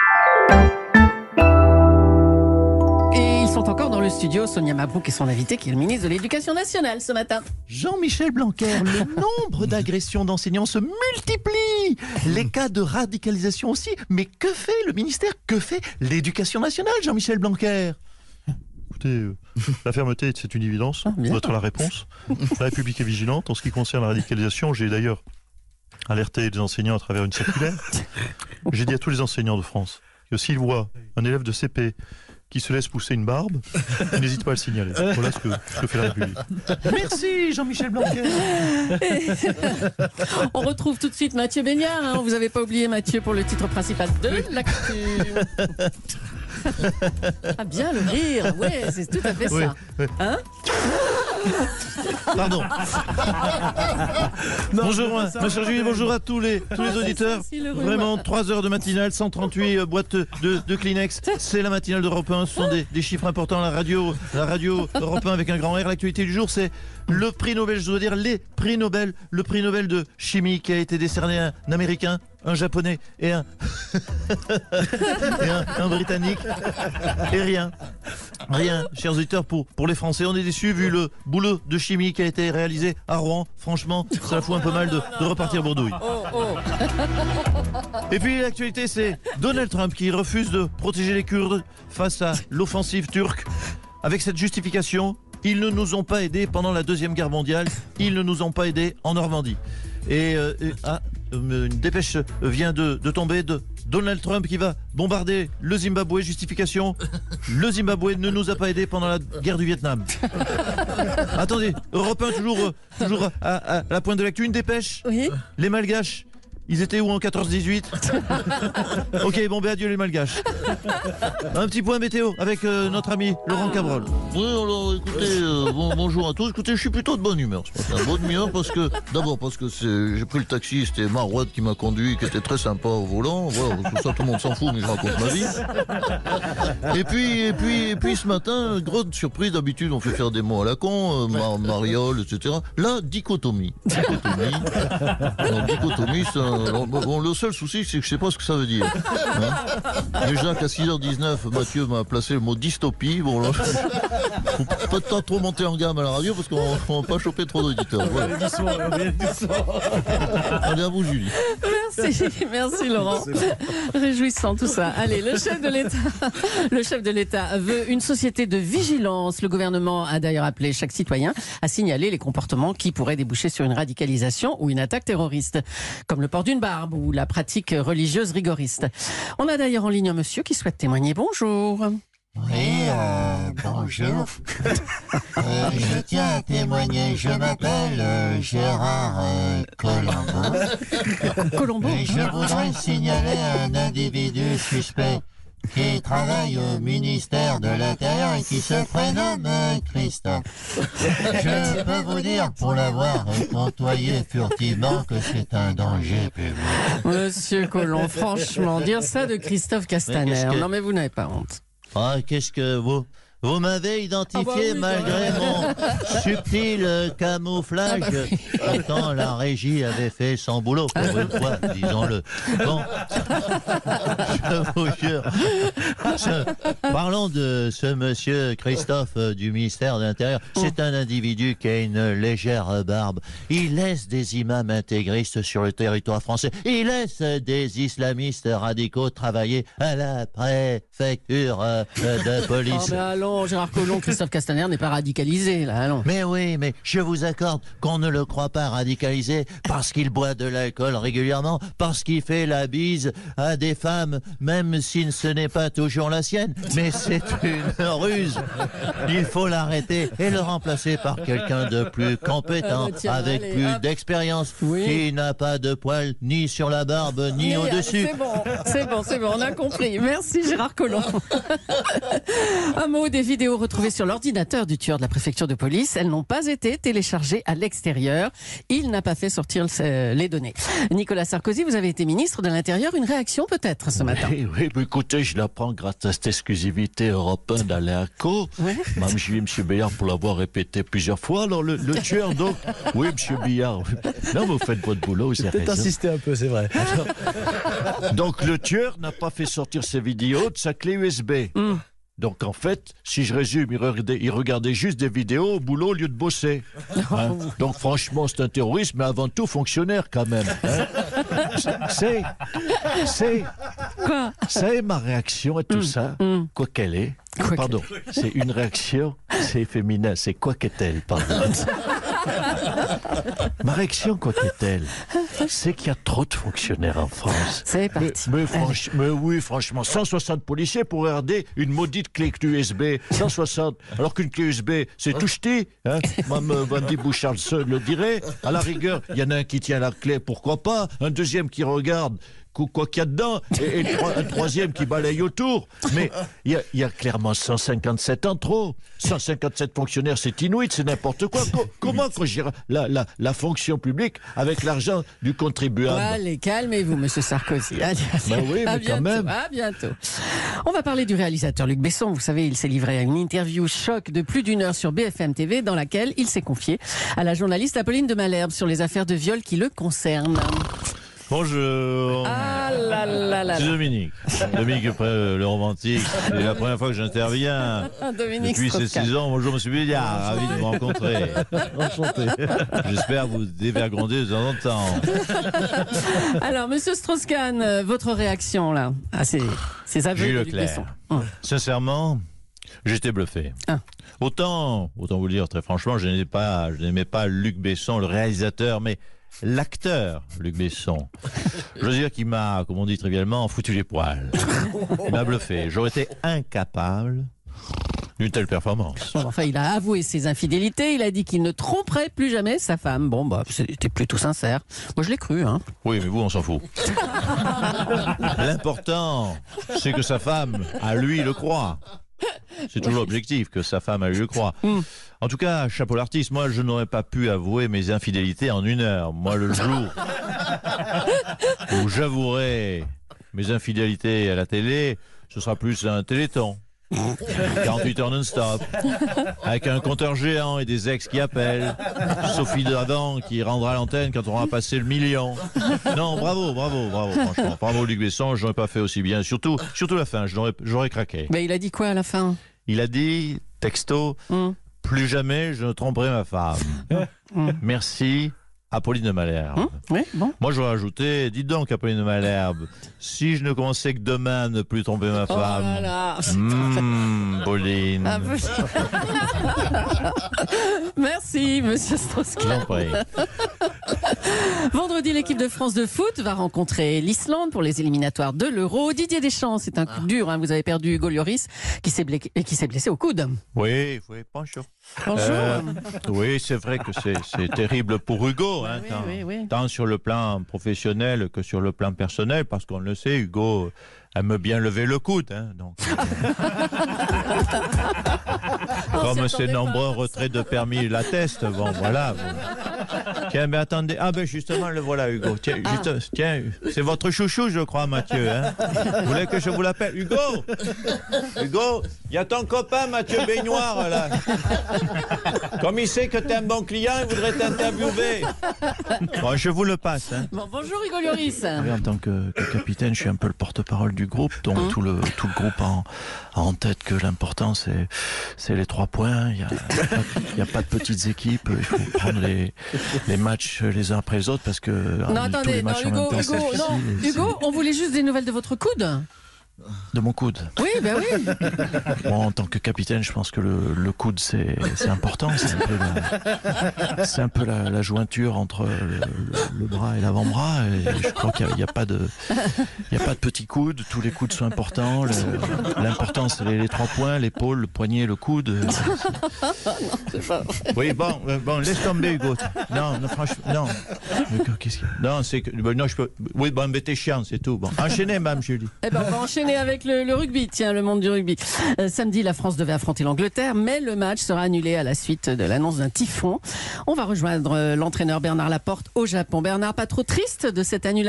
Et ils sont encore dans le studio, Sonia Mabrouk et son invité qui est le ministre de l'Éducation nationale ce matin. Jean-Michel Blanquer, le nombre d'agressions d'enseignants se multiplie. Les cas de radicalisation aussi. Mais que fait le ministère? Que fait l'Éducation nationale, Jean-Michel Blanquer? Écoutez, la fermeté, c'est une évidence. Bien. Votre la réponse. La République est vigilante. En ce qui concerne la radicalisation, j'ai d'ailleurs alerté les enseignants à travers une circulaire. J'ai dit à tous les enseignants de France que s'ils voient un élève de CP qui se laisse pousser une barbe, ils n'hésitent pas à le signaler. Voilà ce que fait la République. Merci, Jean-Michel Blanquer. On retrouve tout de suite Mathieu Béliard. Hein. Vous n'avez pas oublié Mathieu pour le titre principal de l'actu. Ah bien le rire, ouais, c'est tout à fait ça. Hein? Pardon. Bonjour, ma chère Julie, bonjour à tous les auditeurs. Vraiment, 3 heures de matinale, 138 boîtes de Kleenex. C'est la matinale d'Europe 1. Ce sont des chiffres importants. La radio Europe 1 avec un grand R. L'actualité du jour, c'est le prix Nobel, je dois dire les prix Nobel. Le prix Nobel de chimie qui a été décerné à un Américain, un Japonais et un Britannique. Et rien, chers auditeurs, pour les Français. On est déçus vu le boulot de chimie qui a été réalisé à Rouen. Franchement, ça fout un peu mal de repartir bredouille. Et puis l'actualité, c'est Donald Trump qui refuse de protéger les Kurdes face à l'offensive turque. Avec cette justification, ils ne nous ont pas aidés pendant la Deuxième Guerre mondiale, ils ne nous ont pas aidés en Normandie. Une dépêche vient de tomber de Donald Trump qui va bombarder le Zimbabwe. Justification, le Zimbabwe ne nous a pas aidés pendant la guerre du Vietnam. Attendez, Europe 1 toujours à la pointe de l'actu, une dépêche. Oui. Les Malgaches, ils étaient où en 14-18? Ok, bon, ben adieu les Malgaches. Un petit point météo avec notre ami Laurent Cabrol. Oui, alors écoutez, bonjour à tous. Écoutez, je suis plutôt de bonne humeur ce matin. Bonne humeur parce que j'ai pris le taxi, c'était Marouette qui m'a conduit, qui était très sympa au volant. Voilà, tout ça, tout le monde s'en fout, mais je raconte ma vie. Et puis ce matin, grande surprise, d'habitude on fait faire des mots à la con, mariole, etc. Là, dichotomie. Alors, dichotomie, bon, le seul souci, c'est que je sais pas ce que ça veut dire. Hein, déjà qu'à 6h19, Mathieu m'a placé le mot dystopie. Bon, là, faut pas trop monter en gamme à la radio parce qu'on va pas choper trop d'auditeurs. Voilà. Allez, à vous, Julie. Merci. Merci Laurent. Réjouissant tout ça. Allez, le chef de l'État veut une société de vigilance. Le gouvernement a d'ailleurs appelé chaque citoyen à signaler les comportements qui pourraient déboucher sur une radicalisation ou une attaque terroriste, comme le port d'une barbe ou la pratique religieuse rigoriste. On a d'ailleurs en ligne un monsieur qui souhaite témoigner. Bonjour. Oui, bonjour. Je tiens à témoigner. Je m'appelle Gérard Colombo. Et je voudrais signaler un individu suspect qui travaille au ministère de l'Intérieur et qui se prénomme Christophe. Je peux vous dire, pour l'avoir côtoyé furtivement, que c'est un danger public. Monsieur Colomb, franchement, dire ça de Christophe Castaner. Non mais vous n'avez pas honte. Ah, qu'est-ce que vous m'avez identifié malgré mon subtil camouflage. Pourtant, la régie avait fait son boulot, pour une fois, disons-le. Bon, je vous jure. Parlons de ce monsieur Christophe du ministère de l'Intérieur. C'est un individu qui a une légère barbe. Il laisse des imams intégristes sur le territoire français. Il laisse des islamistes radicaux travailler à la préfecture de police. Oh, mais allons, Gérard Collomb, Christophe Castaner n'est pas radicalisé, là, allons. Mais oui, mais je vous accorde qu'on ne le croit pas radicalisé parce qu'il boit de l'alcool régulièrement, parce qu'il fait la bise à des femmes, même si ce n'est pas toujours la sienne. Mais c'est une ruse. Il faut l'arrêter et le remplacer par quelqu'un de plus compétent, avec plus d'expérience, qui n'a pas de poils ni sur la barbe, ni au-dessus. C'est bon, on a compris. Merci Gérard Collomb. Un mot des vidéos retrouvées sur l'ordinateur du tueur de la préfecture de police. Elles n'ont pas été téléchargées à l'extérieur. Il n'a pas fait sortir les données. Nicolas Sarkozy, vous avez été ministre de l'Intérieur. Une réaction peut-être ce matin? Oui, mais écoutez, je l'apprends grâce à cette exclusivité Europe 1 d'Alain Co. Même j'ai eu M. Billard pour l'avoir répété plusieurs fois. Alors le tueur, donc... Oui, M. Billard. Non, mais vous faites votre boulot, vous avez peut-être insister un peu, c'est vrai. Donc le tueur n'a pas fait sortir ses vidéos de sa clé USB. Donc en fait, si je résume, il regardait juste des vidéos au boulot au lieu de bosser. Hein. Donc franchement, c'est un terroriste, mais avant tout fonctionnaire quand même. Hein. C'est ma réaction à tout ça, quoi qu'elle est. Pardon, c'est une réaction, c'est féminin, c'est quoi qu'est-elle, pardon. Ma réaction, quoi qu'est-elle, c'est qu'il y a trop de fonctionnaires en France. C'est parti. Mais oui, franchement, 160 policiers pour regarder une maudite clé USB. 160, alors qu'une clé USB, c'est tout jeté. Hein. Mme Wendy Bouchard le dirait. À la rigueur, il y en a un qui tient la clé, pourquoi pas. Un deuxième qui regarde quoi qu'il y a dedans, et un troisième qui balaye autour. Mais il y a clairement 157 en trop. 157 fonctionnaires, c'est inouï, c'est n'importe quoi. Comment qu'on gère la fonction publique avec l'argent du contribuable? Allez, calmez-vous, monsieur Sarkozy. Allez, ben oui, mais quand même. À bientôt. On va parler du réalisateur Luc Besson. Vous savez, il s'est livré à une interview choc de plus d'1 heure sur BFM TV dans laquelle il s'est confié à la journaliste Apolline de Malherbe sur les affaires de viol qui le concernent. Bonjour. Ah là là là. C'est Dominique. Dominique, le romantique. C'est la première fois que j'interviens. Dominique depuis ces 6 ans. Bonjour, monsieur Billard. Ravi de vous rencontrer. Enchanté. J'espère vous dévergonder de temps en temps. Alors, monsieur Strauss-Kahn, votre réaction, là, à ces aveux de Luc Besson. Sincèrement, j'étais bluffé. Autant vous le dire très franchement, je n'aimais pas Luc Besson, le réalisateur, mais l'acteur Luc Besson, je veux dire qu'il m'a, comme on dit trivialement, foutu les poils. Il m'a bluffé. J'aurais été incapable d'une telle performance. Bon, enfin, il a avoué ses infidélités. Il a dit qu'il ne tromperait plus jamais sa femme. Bon, bah, c'était plutôt sincère. Moi, je l'ai cru, hein. Oui, mais vous, on s'en fout. L'important, c'est que sa femme, à lui, le croit. C'est toujours l'objectif, que sa femme, à lui, le croit. En tout cas, chapeau l'artiste. Moi, je n'aurais pas pu avouer mes infidélités en 1 heure. Moi, le jour où j'avouerai mes infidélités à la télé, ce sera plus un téléthon. 48 heures non-stop, avec un compteur géant et des ex qui appellent, Sophie Davant qui rendra l'antenne quand on aura passé le 1 million. Non, bravo, franchement. Bravo Luc Besson, je n'aurais pas fait aussi bien. Surtout la fin, j'aurais craqué. Mais il a dit quoi à la fin? Il a dit, texto, plus jamais je ne tromperai ma femme. Merci, Apolline de Malherbe. Oui, bon. Moi, j'aurais ajouté, dites donc, Apolline de Malherbe, si je ne commençais que demain à ne plus tromper ma femme. Oh là là. Pauline. Ah, merci, monsieur Strauss-Kahn. Je vous en prie. Vendredi, l'équipe de France de foot va rencontrer l'Islande pour les éliminatoires de l'Euro. Didier Deschamps, c'est un coup dur. Hein. Vous avez perdu Hugo Lloris qui s'est blessé au coude. Oui, bonjour. Bonjour. Oui, c'est vrai que c'est terrible pour Hugo, hein, oui. tant sur le plan professionnel que sur le plan personnel, parce qu'on le sait, Hugo aime bien lever le coude. Hein, donc. Comme ses nombreux retraits de permis l'attestent, bon, voilà. Bon. Tiens, mais attendez, justement, le voilà, Hugo. Tiens, c'est votre chouchou, je crois, Mathieu. Hein. Vous voulez que je vous l'appelle Hugo, il y a ton copain Mathieu Baignoire, là. Comme il sait que t'es un bon client, il voudrait t'interviewer. Bon, je vous le passe. Hein. Bon, bonjour Hugo Lloris. Oui, en tant que capitaine, je suis un peu le porte-parole du groupe, donc tout le groupe a en tête que l'important c'est les 3 points. Il y a pas de petites équipes. Il faut prendre les matchs les uns après les autres parce que non, attendez, Hugo, on voulait juste des nouvelles de votre coude. De mon coude. Oui, ben oui. Bon, en tant que capitaine, je pense que le coude c'est important. C'est un peu la jointure entre le bras et l'avant-bras. Et je crois qu'il n'y a pas de petits coudes. Tous les coudes sont importants. L'important c'est les 3 points, l'épaule, le poignet, le coude. Non, c'est pas vrai. Oui, bon, laisse tomber, Hugo. Non, franchement, non. Qu'est-ce qu'il y a ? Non, c'est que non, je peux. Oui, bon, mais t'es chiant, c'est tout. Bon, enchaînez, Mme Julie. Eh ben, on va enchaîner avec le rugby, tiens, le monde du rugby. Samedi, la France devait affronter l'Angleterre, mais le match sera annulé à la suite de l'annonce d'un typhon. On va rejoindre l'entraîneur Bernard Laporte au Japon. Bernard, pas trop triste de cette annulation ?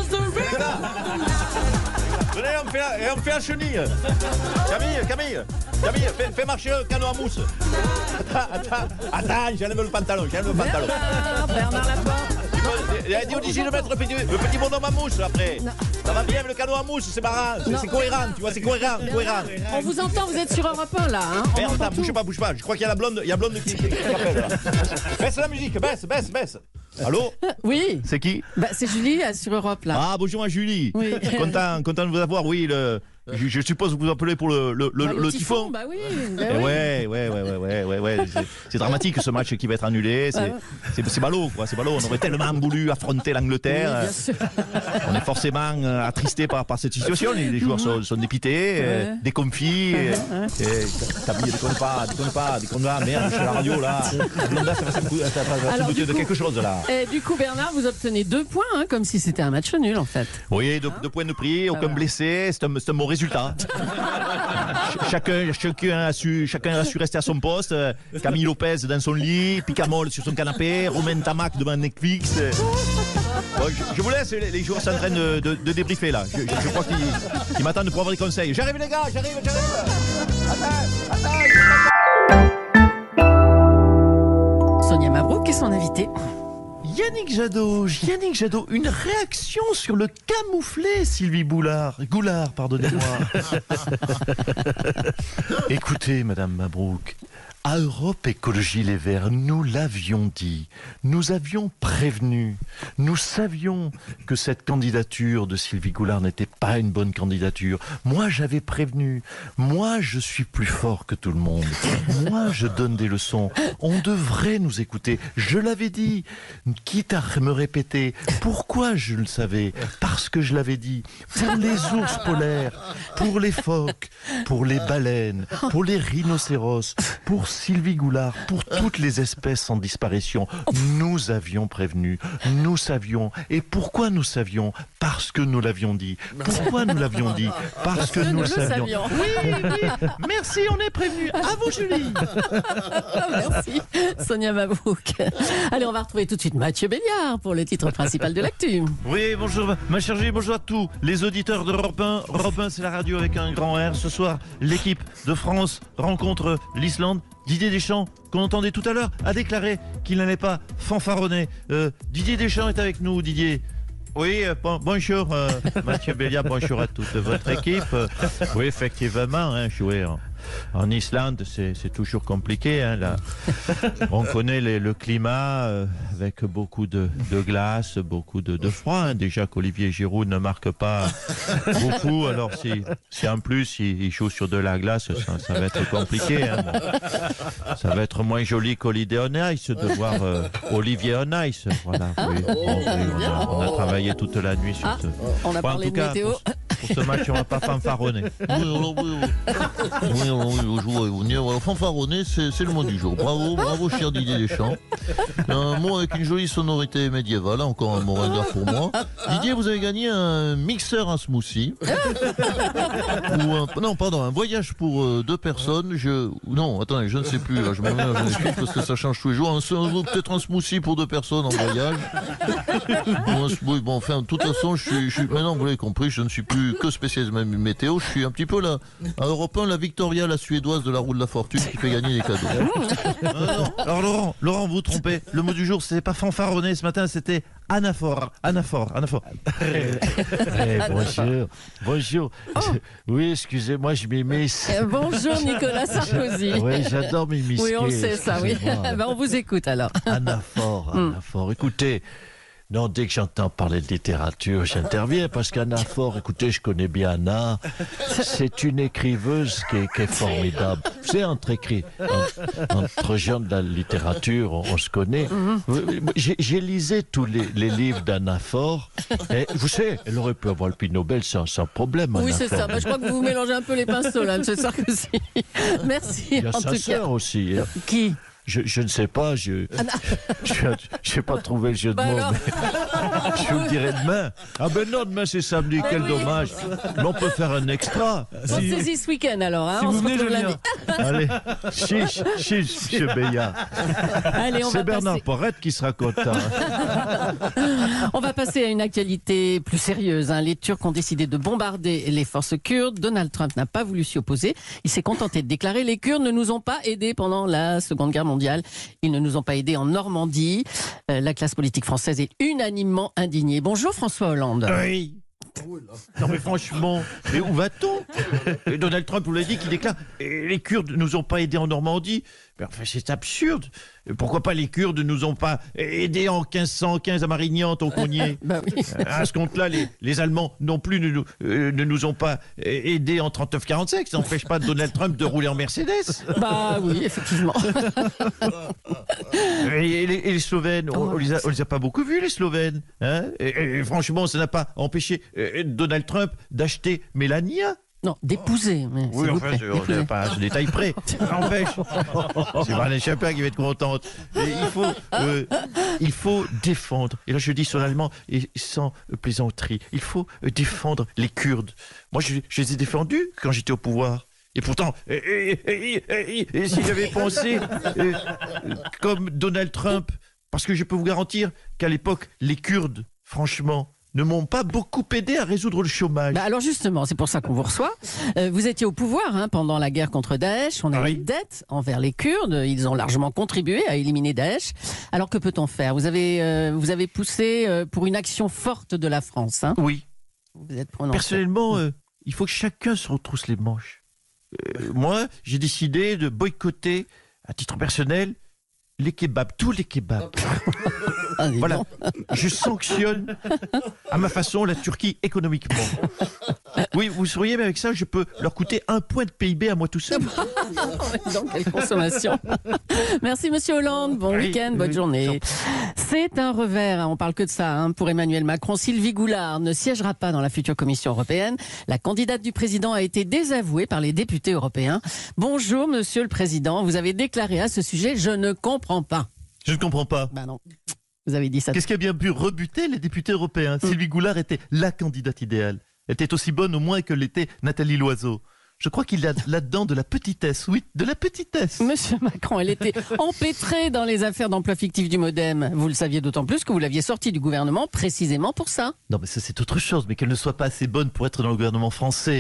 Venez, on fait la chenille. Camille, fais marcher le canot à mousse. Attends, j'enlève le pantalon. Bernard Laporte. Il a dit au DJ de mettre le petit bonhomme à mousse après. Non. Ça va bien avec le canot à mousse, c'est marrant, c'est cohérent, tu vois, c'est cohérent. On vous entend, vous êtes sur Europe 1 là. Hein. Merde, attends, bouge pas. Je crois qu'il y a la blonde, qui appelle là. Baisse la musique, baisse. Allô ? Oui. C'est qui ? C'est Julie sur Europe là. Ah, bonjour à Julie. Oui. Content de vous avoir, oui. Je suppose que vous appelez pour le typhon. Bah oui. Ouais. C'est dramatique ce match qui va être annulé. C'est ballot, quoi. C'est ballot. On aurait tellement voulu affronter l'Angleterre. Oui, on est forcément attristé par cette situation. Les joueurs sont dépités, déconfits. Déconne pas. Merde, je suis à la radio là. Blonda, ça va se douter de quelque chose là. Et du coup, Bernard, vous obtenez 2 points, hein, comme si c'était un match nul en fait. Oui, 2 points de prix, aucun blessé. C'est un bon résultat. Chacun a su rester à son poste. Camille Lopez dans son lit, Picamol sur son canapé, Romain Tamac devant Netflix. Bon, je vous laisse, les joueurs sont en train de débriefer là. Je crois qu'ils m'attendent pour avoir des conseils. J'arrive les gars, j'arrive. Attends. Sonia Mabrouk est son invitée. Yannick Jadot, une réaction sur le camouflet, Sylvie Goulard, pardonnez-moi. Écoutez, Madame Mabrouk, à Europe Écologie Les Verts, nous l'avions dit, nous avions prévenu, nous savions que cette candidature de Sylvie Goulard n'était pas une bonne candidature. Moi, j'avais prévenu. Moi, je suis plus fort que tout le monde. Moi, je donne des leçons. On devrait nous écouter. Je l'avais dit, quitte à me répéter. Pourquoi je le savais ? Parce que je l'avais dit. Pour les ours polaires, pour les phoques, pour les baleines, pour les rhinocéros, pour Sylvie Goulard, pour toutes les espèces en disparition, nous avions prévenu, nous savions. Et pourquoi nous savions ? Parce que nous l'avions dit. Pourquoi nous l'avions dit ? Parce que nous le savions. Oui. Merci, on est prévenu. À vous, Julie. Merci, Sonia Mabrouk. Allez, on va retrouver tout de suite Mathieu Béliard pour le titre principal de l'actu. Oui, bonjour ma chère Julie, bonjour à tous les auditeurs d'Europe 1. Europe 1, c'est la radio avec un grand R. Ce soir, l'équipe de France rencontre l'Islande. Didier Deschamps, qu'on entendait tout à l'heure, a déclaré qu'il n'allait pas fanfaronner. Didier Deschamps est avec nous, Didier. Oui, bonjour Mathieu Béliard, bonjour à toute votre équipe. Oui, effectivement, En Islande, c'est toujours compliqué. Hein, là. On connaît le climat avec beaucoup de glace, beaucoup de froid. Hein. Déjà qu'Olivier Giroud ne marque pas beaucoup, alors si en plus il joue sur de la glace, ça va être compliqué. Hein. Ça va être moins joli qu'Holiday on Ice de voir Olivier on Ice. Voilà, oui. On a travaillé toute la nuit sur ce. On a parlé en tout de cas, météo. pour ce match, on va pas fanfaronner. Oui, fanfaronner, c'est le mot du jour. Bravo, cher Didier Deschamps. Un mot avec une jolie sonorité médiévale, encore un mot ringard pour moi. Didier, vous avez gagné un mixeur à smoothie. Un voyage pour 2 personnes. Non, attendez, je ne sais plus. Là, je m'en mets, je m'explique parce que ça change tous les jours. Peut-être un smoothie pour 2 personnes en voyage. Oui, bon, enfin, de toute façon, je suis maintenant, vous l'avez compris, je ne suis plus que spécialiste même météo. Je suis un petit peu là, à Europe 1, la Victoria, la suédoise de la roue de la fortune qui fait gagner les cadeaux. Non. Alors Laurent, vous vous trompez. Le mot du jour, c'était pas fanfaronner ce matin, c'était anaphore. Bonjour. Oui, excusez-moi, je m'immisce. Bonjour Nicolas Sarkozy. Oui, j'adore m'immiscer. Oui, on le sait ça, oui. Ben, on vous écoute alors. Anaphore. Écoutez, non, dès que j'entends parler de littérature, j'interviens parce qu'Anaphore, écoutez, je connais bien Anna. C'est une écriveuse qui est formidable. C'est entre gens de la littérature, on se connaît. J'ai lisé tous les livres d'Anaphore. Et vous savez, elle aurait pu avoir le prix Nobel sans problème. Oui, Anaphore. c'est ça. Je crois que vous mélangez un peu les pinceaux là, M. Sarkozy. Merci. Il y a en sa tout sœur cas. aussi. Qui? Je ne sais pas, je n'ai pas trouvé le jeu de Bah mots, alors. mais je vous le dirai demain. Ah ben non, demain c'est samedi, quel oui. dommage. Mais on peut faire un extra. Pensez-y ce week-end alors. Hein, Si on vous se venez, retrouve je lundi. viens. Allez, chiche, monsieur Béat. Allez, on C'est va Bernard passer. Porrette qui sera content. On va passer à une actualité plus sérieuse. Les Turcs ont décidé de bombarder les forces kurdes. Donald Trump n'a pas voulu s'y opposer. Il s'est contenté de déclarer: les Kurdes ne nous ont pas aidés pendant la Seconde Guerre mondiale. Ils ne nous ont pas aidés en Normandie. La classe politique française est unanimement indignée. Bonjour François Hollande. Oui. Non mais franchement, mais où va-t-on? Donald Trump vous l'a dit, qui déclare les Kurdes nous ont pas aidés en Normandie. Mais enfin, c'est absurde. Pourquoi pas les Kurdes nous ont pas aidés en 1515 à Marignane, au Cognier? Bah oui. À ce compte-là, les Allemands non plus ne nous ont pas aidés en 39-45. Ça n'empêche pas Donald Trump de rouler en Mercedes. Bah oui, effectivement. Et les Slovènes, on les a pas beaucoup vus, les Slovènes. Hein, et franchement, ça n'a pas empêché Donald Trump d'acheter Mélania. Non, d'épouser. Mais Oui, s'il vous enfin, plaît, on n'est d'épouser. pas à ce détail près. N'empêche, c'est Marlène Schiappa qui va être contente. Et il faut défendre, et là je dis solennellement et sans plaisanterie, il faut défendre les Kurdes. Moi, je les ai défendus quand j'étais au pouvoir. Et pourtant, si j'avais pensé comme Donald Trump, parce que je peux vous garantir qu'à l'époque, les Kurdes, franchement, ne m'ont pas beaucoup aidé à résoudre le chômage. Bah alors justement, c'est pour ça qu'on vous reçoit. Vous étiez au pouvoir pendant la guerre contre Daesh. On a Oui. une dette envers les Kurdes. Ils ont largement contribué à éliminer Daesh. Alors que peut-on faire? Vous avez poussé pour une action forte de la France. Oui. Vous êtes prononcé. Personnellement, il faut que chacun se retrousse les manches. Moi, j'ai décidé de boycotter, à titre personnel, les kebabs, tous les kebabs. Ah, dis Voilà, donc. je sanctionne à ma façon la Turquie économiquement. Oui, vous souriez, mais avec ça, je peux leur coûter 1 point de PIB à moi tout seul. Dans quelle consommation. Merci Monsieur Hollande, bon Oui, week-end, bonne oui, journée. C'est un revers, on parle que de ça pour Emmanuel Macron. Sylvie Goulard ne siégera pas dans la future Commission européenne. La candidate du président a été désavouée par les députés européens. Bonjour Monsieur le Président, vous avez déclaré à ce sujet: je ne comprends pas. Je ne comprends pas. Ben non, vous avez dit ça. Qu'est-ce qui a bien pu rebuter les députés européens? Sylvie Goulard était la candidate idéale. Elle était aussi bonne au moins que l'était Nathalie Loiseau. Je crois qu'il y a là-dedans de la petitesse, oui, de la petitesse. Monsieur Macron, elle était empêtrée dans les affaires d'emploi fictif du Modem. Vous le saviez d'autant plus que vous l'aviez sortie du gouvernement précisément pour ça. Non mais ça c'est autre chose, mais qu'elle ne soit pas assez bonne pour être dans le gouvernement français.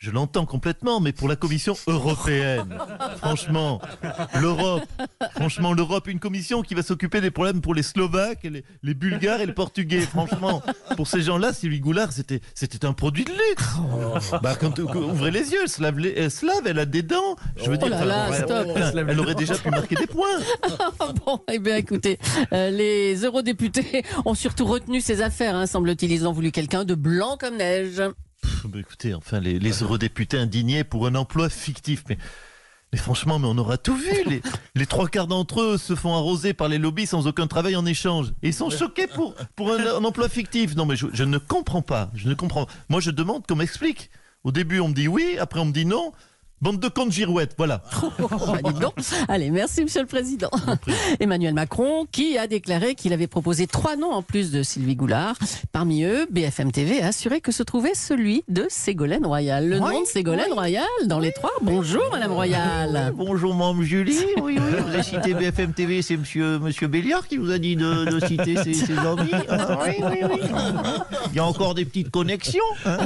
je l'entends complètement, mais pour la Commission européenne, franchement, l'Europe, une commission qui va s'occuper des problèmes pour les Slovaques, les Bulgares et les Portugais. Franchement, pour ces gens-là, Sylvie Goulard, c'était un produit de luxe. Bah, quand ouvrez les yeux, slave, elle a des dents. Je veux dire, stop. Elle aurait déjà pu marquer des points. Bon, eh bien, écoutez, les eurodéputés ont surtout retenu ces affaires, hein, semble-t-il. Ils ont voulu quelqu'un de blanc comme neige. Bah, écoutez, enfin, les eurodéputés indignés pour un emploi fictif. Mais franchement, on aura tout vu. Les trois quarts d'entre eux se font arroser par les lobbies sans aucun travail en échange. Et ils sont choqués pour un emploi fictif. Non, mais je ne comprends pas. Moi, je demande qu'on m'explique. Au début, on me dit oui, après, on me dit non. Bande de connes girouettes, voilà. Dis donc. Allez, merci Monsieur le Président. Emmanuel Macron, qui a déclaré qu'il avait proposé 3 noms en plus de Sylvie Goulard. Parmi eux, BFM TV a assuré que se trouvait celui de Ségolène Royal. Le nom de Ségolène Royal dans les 3. Bonjour Madame Royal. Bonjour Mme Julie. Oui, vous avez cité BFM TV, c'est Monsieur Béliard qui vous a dit de citer ses amis. Oui. Il y a encore des petites connexions.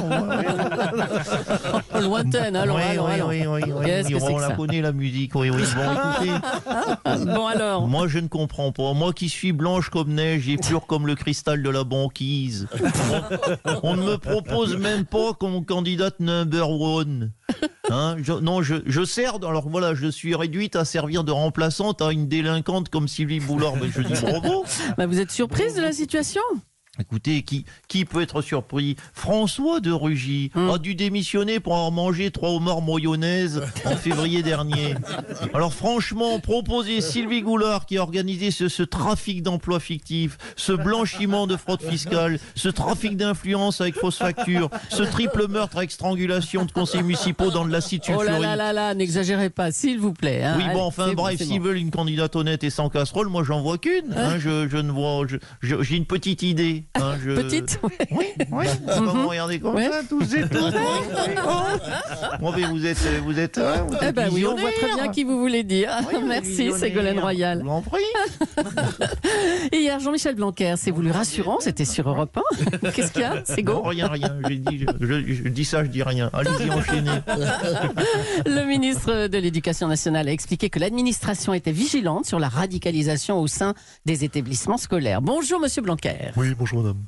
Lointaine, alors. Qu'est-ce que c'est on que la ça connaît la musique, oui. Bon, écoutez, Bon alors. moi je ne comprends pas. Moi qui suis blanche comme neige et pure comme le cristal de la banquise. On ne me propose même pas comme candidate number one. Hein, je sers. Alors voilà, je suis réduite à servir de remplaçante à une délinquante comme Sylvie Goulard. Mais je dis bravo. Bah, vous êtes surprise de la situation ? Écoutez, qui peut être surpris? François de Rugy a dû démissionner pour avoir mangé 3 homards mayonnaise en février dernier. Alors franchement, proposer Sylvie Goulard qui a organisé ce trafic d'emplois fictifs, ce blanchiment de fraude fiscale, ce trafic d'influence avec fausse facture, ce triple meurtre avec strangulation de conseillers municipaux dans de l'acide sulfurique. Oh là, n'exagérez pas, s'il vous plaît. Hein. Oui, bon, enfin, Allez, bref, s'ils veulent une candidate honnête et sans casserole, moi, j'en vois qu'une. Hein, j'ai une petite idée. Hein, Petite, Oui. Vous regardez comme ça, tous et toutes. Bon, mais vous êtes Eh ben oui, on voit très bien qui vous voulez dire. Merci, Ségolène Royal. Je vous en prie. Hier, Jean-Michel Blanquer s'est voulu rassurant, c'était sur Europe 1. Qu'est-ce qu'il y a, Ségo? Non, rien. Je dis ça, je dis rien. Allez-y, enchaînez. Le ministre de l'Éducation nationale a expliqué que l'administration était vigilante sur la radicalisation au sein des établissements scolaires. Bonjour, Monsieur Blanquer. Oui, bonjour madame.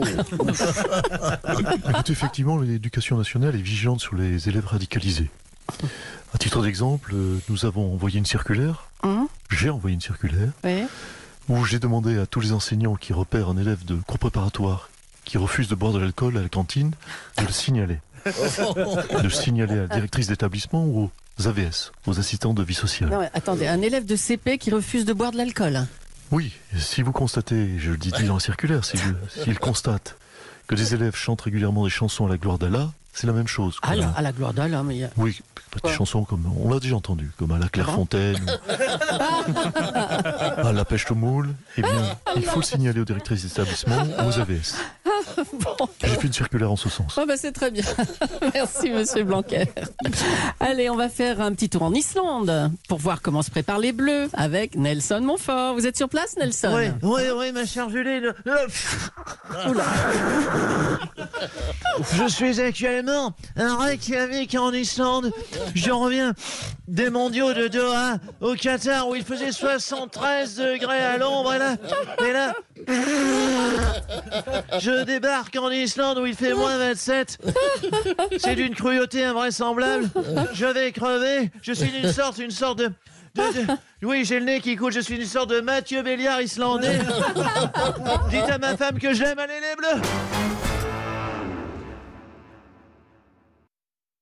Écoutez, effectivement, l'éducation nationale est vigilante sur les élèves radicalisés. À titre d'exemple, nous avons envoyé une circulaire, j'ai envoyé une circulaire, où j'ai demandé à tous les enseignants qui repèrent un élève de cours préparatoire qui refuse de boire de l'alcool à la cantine, de le signaler. De signaler à la directrice d'établissement ou aux AVS, aux assistants de vie sociale. Non, attendez, un élève de CP qui refuse de boire de l'alcool. Oui, si vous constatez, je le dis dans la circulaire, s'il constate que des élèves chantent régulièrement des chansons à la gloire d'Allah, c'est la même chose. À la gloire d'Allah, mais il y a... Oui, des chansons comme, on l'a déjà entendu, comme à la Clairefontaine, à la pêche au moule. Eh bien, il faut le signaler aux directrices d'établissement ou aux AVS. Bon. J'ai fait une circulaire en ce sens. Oh bah c'est très bien. Merci Monsieur Blanquer. Allez, on va faire un petit tour en Islande pour voir comment se préparent les Bleus avec Nelson Montfort. Vous êtes sur place, Nelson? Oui, ma chère Julie. Je suis actuellement à Reykjavik en Islande. Je reviens des mondiaux de Doha au Qatar où il faisait 73 degrés à l'ombre. Et là, je débarque en Islande où il fait moins 27. C'est d'une cruauté invraisemblable. Je vais crever. Je suis une sorte de... Oui, j'ai le nez qui coule. Je suis une sorte de Mathieu Béliard islandais. Dites à ma femme que je l'aime. Allez les Bleus!